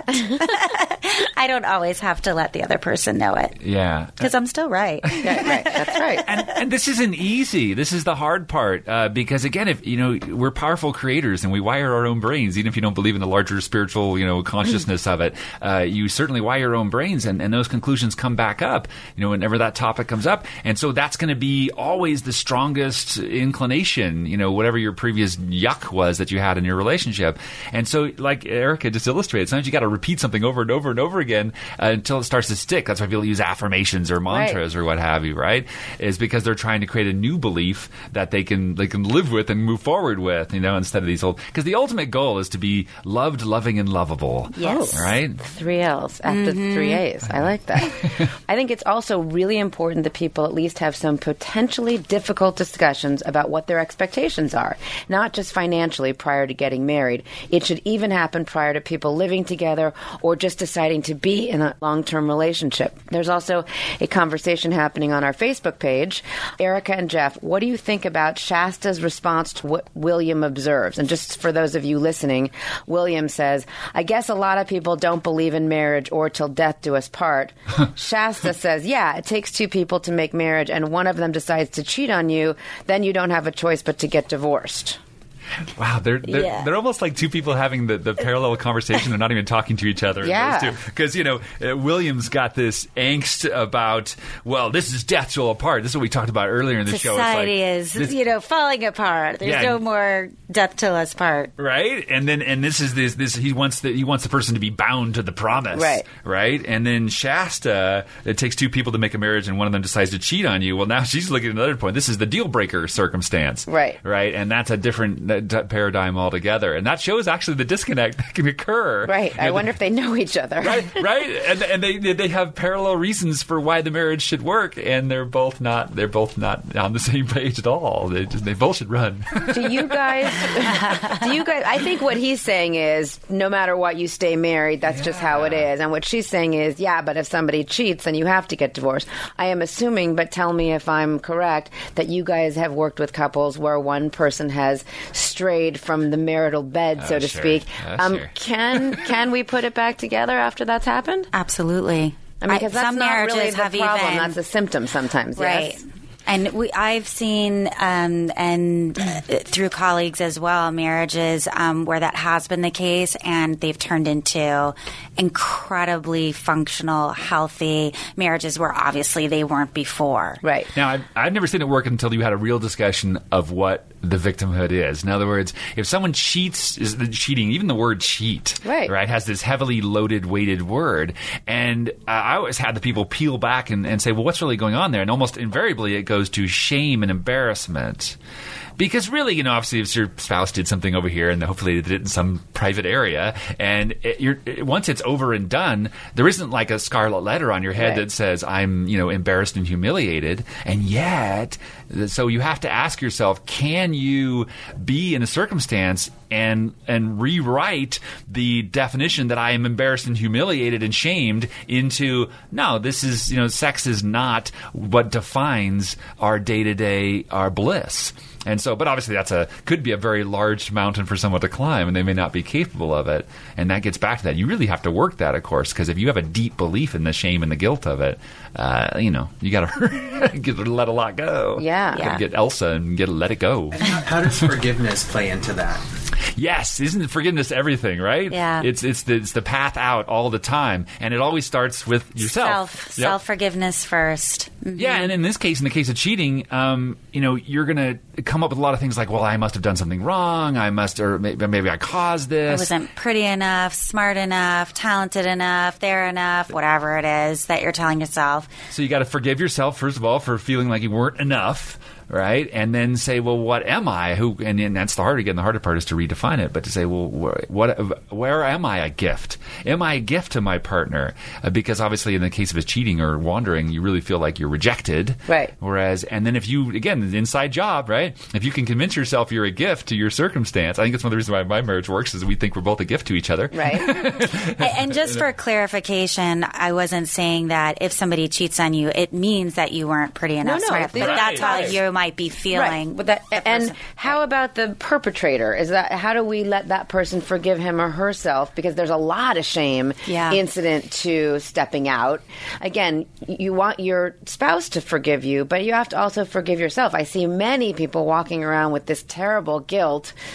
I don't always have to let the other person know it. Yeah. Because I'm still right. Yeah, right. That's right. And, and this isn't easy. This is the hard part. Uh, because again, if you know, we're powerful creators and we wire our own brains, even if you don't believe in the larger spiritual, you know, consciousness of it, uh, you certainly wire your own brains, and, and those conclusions come back up, you know, whenever that topic comes up. And so that's going to be always the strongest inclination, you know, whatever your previous yuck was that you had in your relationship. And so, like Erica just illustrated, sometimes you got to repeat something over and over and and over again uh, until it starts to stick. That's why people use affirmations or mantras Right. or what have you, right? Is because they're trying to create a new belief that they can they can live with and move forward with, you know, instead of these old. Because the ultimate goal is to be loved, loving, and lovable. Yes. Right? Three L's after Mm-hmm. three A's. I like that. I think it's also really important that people at least have some potentially difficult discussions about what their expectations are, not just financially prior to getting married. It should even happen prior to people living together or just deciding to be in a long-term relationship. There's also a conversation happening on our Facebook page. Erica and Jeff, what do you think about Shasta's response to what William observes? And just for those of you listening, William says, I guess a lot of people don't believe in marriage or till death do us part. Shasta says, yeah, it takes two people to make marriage and one of them decides to cheat on you, then you don't have a choice but to get divorced. Wow, they're they're, Yeah. they're almost like two people having the, the parallel conversation. They're not even talking to each other. Yeah. Because, you know, uh, William's got this angst about, well, this is death till apart. This is what we talked about earlier in the show. It's like, Society is, this- you know, falling apart. There's Yeah. no more death till us part. Right, and then and this is this this he wants the he wants the person to be bound to the promise, Right. right, and then Shasta, it takes two people to make a marriage, and one of them decides to cheat on you. Well, now she's looking at another point. This is the deal breaker circumstance, Right. right, and that's a different uh, d- paradigm altogether, and that shows actually the disconnect that can occur. Right. You I know, wonder if they know each other. Right, right, and and they they have parallel reasons for why the marriage should work, and they're both not they're both not on the same page at all. They just they both should run. Do you guys, do you guys, I think what he's saying is no matter what, you stay married. That's just how it is. And what she's saying is, yeah, but if somebody cheats, then you have to get divorced. I am assuming, but tell me if I'm correct, that you guys have worked with couples where one person has strayed from the marital bed, so Oh, to sure. speak. Oh, Um, sure. Can can we put it back together after that's happened? Absolutely. I mean, because that's some not marriages really the have problem. even That's a symptom sometimes. right. Yes? And we, I've seen, um, and uh, through colleagues as well, marriages um, where that has been the case, and they've turned into incredibly functional, healthy marriages where obviously they weren't before. Right. Now, I've, I've never seen it work until you had a real discussion of what the victimhood is. In other words, if someone cheats, is the cheating, even the word cheat, Right. right, has this heavily loaded, weighted word. And uh, I always had the people peel back and, and say, well, what's really going on there? And almost invariably it goes to shame and embarrassment. Because really, you know, obviously, if your spouse did something over here, and hopefully they did it in some private area, and it, you're, it, once it's over and done, there isn't like a scarlet letter on your head Right. that says, I'm, you know, embarrassed and humiliated. And yet, so you have to ask yourself, can you be in a circumstance and and rewrite the definition that I am embarrassed and humiliated and shamed into, no, this is, you know, sex is not what defines our day-to-day, our bliss. And so, but obviously that's a, could be a very large mountain for someone to climb, and they may not be capable of it. And that gets back to that. You really have to work that, of course, because if you have a deep belief in the shame and the guilt of it, uh, you know, you got to let a lot go. Yeah. Gotta Yeah. get Elsa and get let it go. How does forgiveness play into that? Yes, isn't forgiveness everything, right? Yeah. It's it's the it's the path out all the time, and it always starts with yourself. Self, Yep. self forgiveness first. Mhm. Yeah, and in this case, in the case of cheating, um, you know, you're going to come up with a lot of things like, well, I must have done something wrong. I must, or maybe, maybe I caused I this. wasn't pretty enough, smart enough, talented enough, there enough, whatever it is that you're telling yourself. So you got to forgive yourself, first of all, for feeling like you weren't enough, right? And then say, well, what am I? Who? And, and that's the hard again. The harder part is to redefine it. But to say, well, wh- what? Where am I a gift? Am I a gift to my partner? Uh, because obviously, in the case of his cheating or wandering, you really feel like you're rejected, Right. Whereas, and then if you, again, the inside job, right? If you can convince yourself you're a gift to your circumstance, I think that's one of the reasons why my marriage works is we think we're both a gift to each other. Right. And- and just for clarification, I wasn't saying that if somebody cheats on you, it means that you weren't pretty enough, no, smart enough. these But are that's how facts. you might be feeling. Right. But that, the and person. how about the perpetrator? Is that how do we let that person forgive him or herself? Because there's a lot of shame Yeah. incident to stepping out. Again, you want your spouse to forgive you, but you have to also forgive yourself. I see many people walking around with this terrible guilt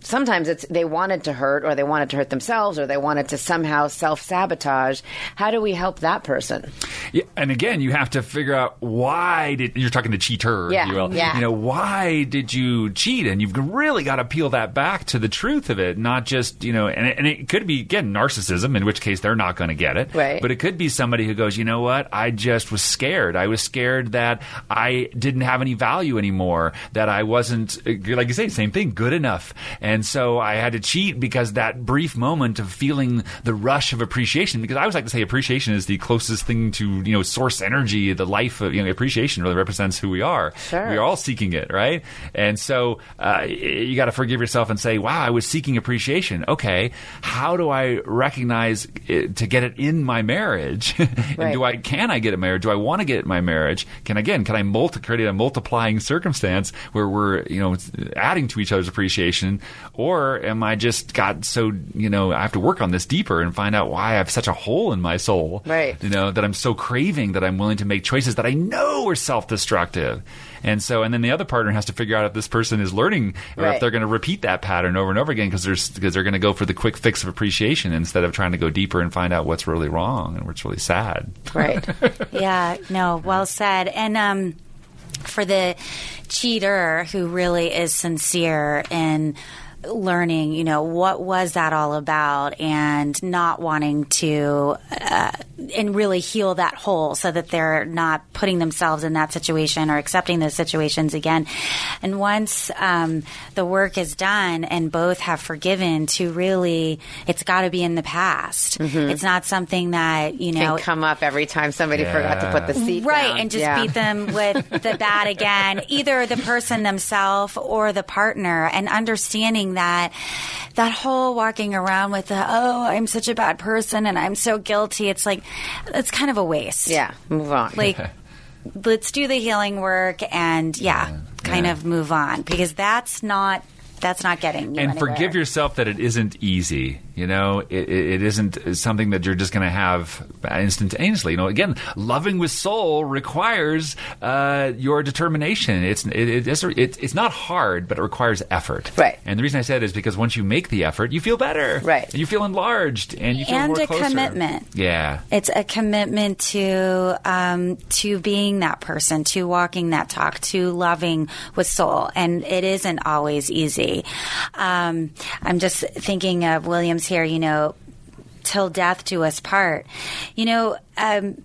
sometimes it's they wanted to hurt, or they wanted to hurt themselves, or they wanted to somehow self-sabotage. How do we help that person? Yeah, and again, you have to figure out why did you're talking to cheater, Yeah, if you will. yeah. You know, why did you cheat? And you've really got to peel that back to the truth of it, not just, you know, and it, and it could be, again, narcissism, in which case they're not going to get it. Right. But it could be somebody who goes, you know what, I just was scared. I was scared that I didn't have any value anymore, that I wasn't, like you say, same thing, good enough. And so I had to cheat because that brief moment of feeling the rush of appreciation, because I always like to say appreciation is the closest thing to, you know, source energy, the life of, you know, appreciation really represents who we are. Sure. We are all seeking it, right? And so uh, you got to forgive yourself and say, wow, I was seeking appreciation. Okay, how do I recognize it to get it in my marriage? and Right. do I can I get it in marriage? Do I want to get it in my marriage? Can again, can I multi- create a multiplying circumstance where we're, you know, adding to each other's appreciation? Or am I just got so, you know, I have to work on this deeper and find out why I have such a hole in my soul, Right. you know, that I'm so craving that I'm willing to make choices that I know are self-destructive. And so, and then the other partner has to figure out if this person is learning or Right. if they're going to repeat that pattern over and over again because they're, because they're going to go for the quick fix of appreciation instead of trying to go deeper and find out what's really wrong and what's really sad. Right. Yeah, no, well said. And um, for the cheater who really is sincere in learning, you know, what was that all about, and not wanting to uh, and really heal that hole so that they're not putting themselves in that situation or accepting those situations again. And once um, the work is done and both have forgiven, to really, it's got to be in the past. Mm-hmm. It's not something that, you know, Can come up every time somebody Yeah. forgot to put the seat right, down. and just Yeah. beat them with the bat again, either the person themselves or the partner, and understanding that that whole walking around with the, oh, I'm such a bad person and I'm so guilty, it's like, it's kind of a waste. Yeah, move on. Like, let's do the healing work and, yeah, kind Yeah. of move on, because that's not, that's not getting you And anywhere. forgive yourself that it isn't easy. You know, it, it, it isn't something that you're just going to have instantaneously. You know, again, loving with soul requires uh, your determination. It's it, it is it, it's not hard, but it requires effort. Right. And the reason I said is because once you make the effort, you feel better. Right. And you feel enlarged, and you feel And more a closer. commitment. Yeah. It's a commitment to um, to being that person, to walking that talk, to loving with soul, and it isn't always easy. Um, I'm just thinking of Williams here. You know, till death do us part. You know. Um,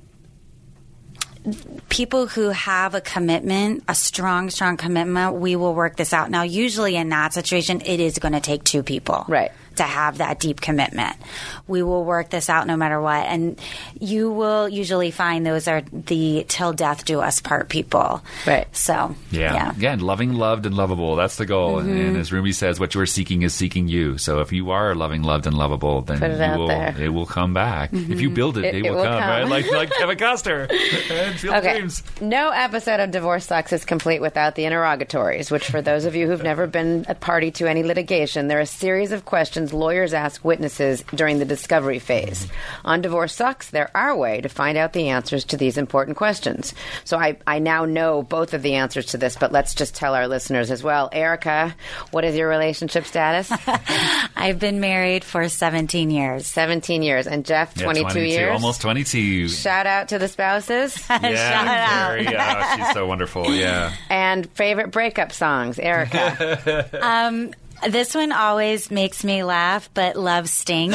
People who have a commitment, a strong, strong commitment, we will work this out. Now, usually in that situation, it is going to take two people. Right. To have that deep commitment. We will work this out no matter what. And you will usually find those are the till death do us part people. Right. So, Yeah. yeah. Again, loving, loved, and lovable. That's the goal. Mm-hmm. And as Rumi says, what you are seeking is seeking you. So if you are loving, loved, and lovable, then Put it you out will, there. it will come back. If you build it, It- it, it will, will come, come. right? Like, like Kevin Costner. And Field of Okay. Dreams. No episode of Divorce Sucks is complete without the interrogatories, which, for those of you who've never been a party to any litigation, they're a series of questions lawyers ask witnesses during the discovery phase. On Divorce Sucks, they're our way to find out the answers to these important questions. So I, I now know both of the answers to this, but let's just tell our listeners as well. Erica, what is your relationship status? I've been married for seventeen years. seventeen years. And Jeff, Yeah, twenty-two years? Almost twenty-two. Shout out to the spouses. Yeah, Shout out. Very, yeah, she's so wonderful. Yeah. And favorite breakup songs, Erica. Um, this one always makes me laugh, but Love Stinks.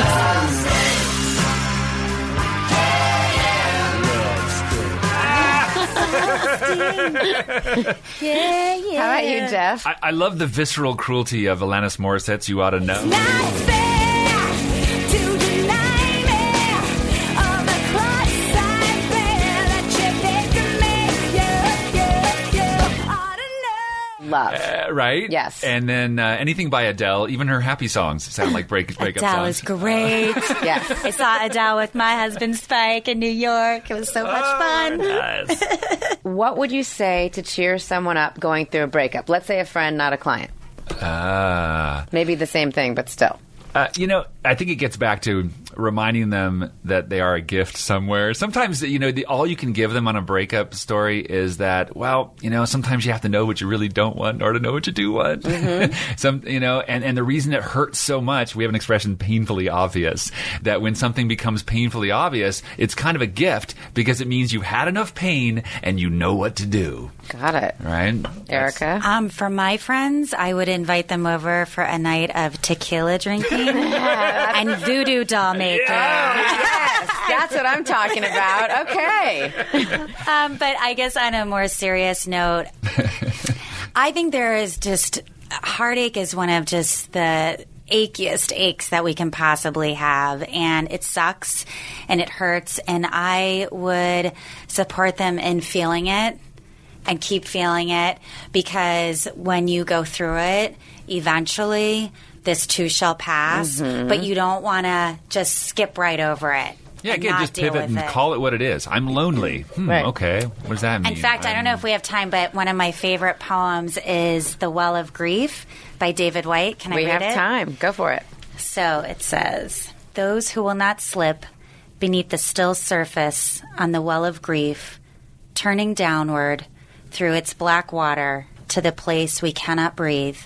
Yeah, yeah. How about you, Jeff? I, I love the visceral cruelty of Alanis Morissette's "You Ought to Know." Love. Uh, right? Yes. And then uh, anything by Adele, even her happy songs sound like break breakup Adele songs. is great. Yes. I saw Adele with my husband Spike in New York. It was so much fun. Yes. What would you say to cheer someone up going through a breakup? Let's say a friend, not a client. Ah. Maybe the same thing, but still. Uh, you know, I think it gets back to reminding them that they are a gift somewhere. Sometimes, you know, the, all you can give them on a breakup story is that, well, you know, sometimes you have to know what you really don't want or to know what you do want. Mm-hmm. Some, you know, and, and the reason it hurts so much, we have an expression, painfully obvious, that when something becomes painfully obvious, it's kind of a gift because it means you've had enough pain and you know what to do. Got it. Right? Erica? Um, for my friends, I would invite them over for a night of tequila drinking and voodoo doll making. Yes, that's what I'm talking about. Okay. Um, but I guess on a more serious note, I think there is just heartache is one of just the achiest aches that we can possibly have, and it sucks and it hurts, and I would support them in feeling it and keep feeling it, because when you go through it, eventually this too shall pass, mm-hmm. but you don't want to just skip right over it. Yeah, again, just pivot and it. call it what it is. I'm lonely. Hmm, right. Okay, what does that mean? In fact, I don't know if we have time, but one of my favorite poems is The Well of Grief by David White. Can I we read it? We have time. Go for it. So it says, those who will not slip beneath the still surface on the well of grief, turning downward through its black water to the place we cannot breathe,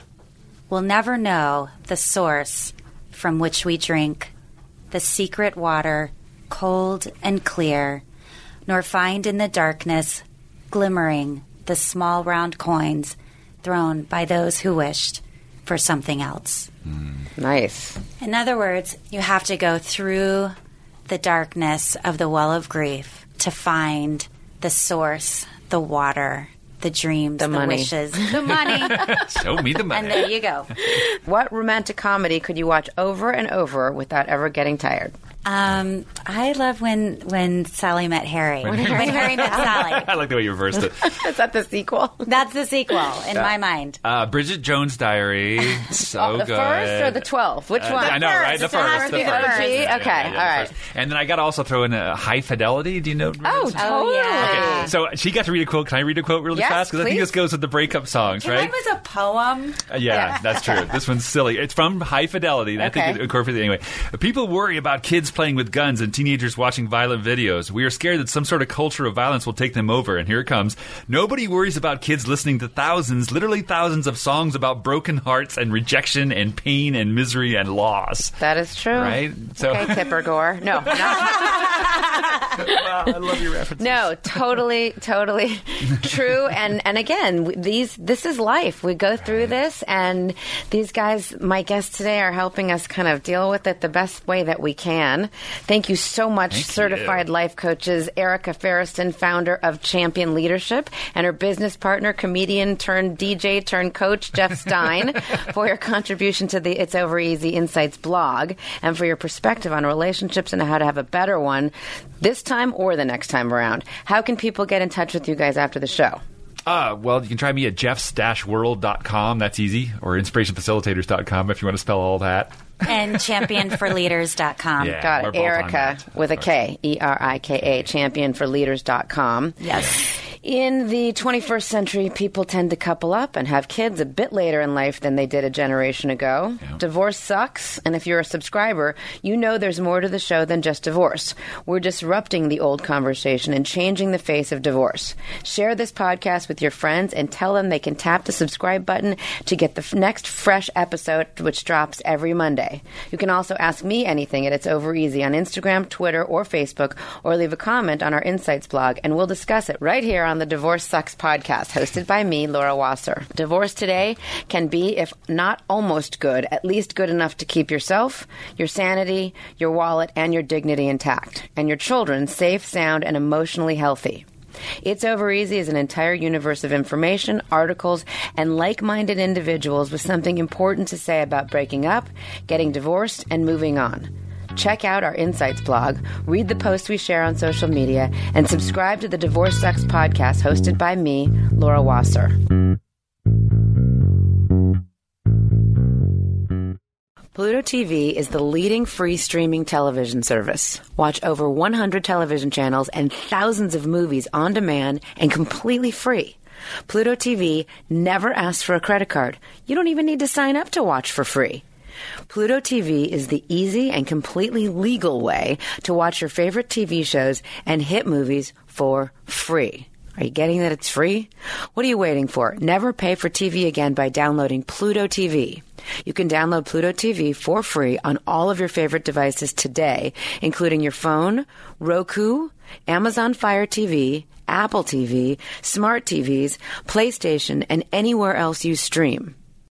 will never know the source from which we drink the secret water, cold and clear, nor find in the darkness glimmering the small round coins thrown by those who wished for something else. Mm. Nice. In other words, you have to go through the darkness of the well of grief to find the source, the water, the dreams, the, the money. wishes, the money. Show me the money. And there you go. What romantic comedy could you watch over and over without ever getting tired? Um, I love when when Sally met Harry. When, when Harry met Sally. I like the way you reversed it. Is that the sequel? That's the sequel in yeah. my mind. Uh, Bridget Jones' Diary. So oh, the good. first or the twelfth? Which uh, one? I know, first. right? The first. The the first. first. Okay, Yeah, yeah, yeah, all right. first. And then I got to also throw in a High Fidelity. Do you know? Oh, totally. Oh, yeah. Okay, so she got to read a quote. Can I read a quote really yes, fast? Because I think please. this goes with the breakup songs, right? Mine was a poem. Uh, yeah, Yeah. that's true. This one's silly. It's from High Fidelity, and Okay. I think it incorporates it anyway. People worry about kids playing with guns and teenagers watching violent videos. We are scared that some sort of culture of violence will take them over, and here it comes. Nobody worries about kids listening to thousands, literally thousands of songs about broken hearts and rejection and pain and misery and loss. That is true. Right? So, Okay, Tipper Gore. No, not. Wow, I love your references. No, totally, totally true. And and again, w- these this is life. We go through this, and these guys, my guests today, are helping us kind of deal with it the best way that we can. Thank you so much, Thank certified you. life coaches, Erica Ferriston, founder of Champion Leadership, and her business partner, comedian turned D J turned coach, Jeff Stein, for your contribution to the It's Over Easy Insights blog, and for your perspective on relationships and how to have a better one this time or the next time around. How can people get in touch with you guys after the show? Uh, well, you can try me at jeffs dash world dot com. That's easy. Or inspiration facilitators dot com if you want to spell all that. And champion for leaders dot com. Yeah, Got we're it. both on Erica that, with a K, E R I K A, champion for leaders dot com. Yes. In the twenty-first century, people tend to couple up and have kids a bit later in life than they did a generation ago. Yeah. Divorce sucks, and if you're a subscriber, you know there's more to the show than just divorce. We're disrupting the old conversation and changing the face of divorce. Share this podcast with your friends and tell them they can tap the subscribe button to get the f- next fresh episode, which drops every Monday. You can also ask me anything at It's Over Easy on Instagram, Twitter, or Facebook, or leave a comment on our Insights blog, and we'll discuss it right here on the Divorce Sucks podcast, hosted by me, Laura Wasser. Divorce today can be, if not almost good, at least good enough to keep yourself, your sanity, your wallet, and your dignity intact, and your children safe, sound, and emotionally healthy. It's Over Easy is an entire universe of information, articles, and like-minded individuals with something important to say about breaking up, getting divorced, and moving on. Check out our Insights blog, read the posts we share on social media, and subscribe to the Divorce Sucks podcast hosted by me, Laura Wasser. Pluto T V is the leading free streaming television service. Watch over one hundred television channels and thousands of movies on demand and completely free. Pluto T V never asks for a credit card. You don't even need to sign up to watch for free. Pluto T V is the easy and completely legal way to watch your favorite T V shows and hit movies for free. Are you getting that it's free? What are you waiting for? Never pay for T V again by downloading Pluto T V. You can download Pluto T V for free on all of your favorite devices today, including your phone, Roku, Amazon Fire T V, Apple T V, smart T Vs, PlayStation, and anywhere else you stream.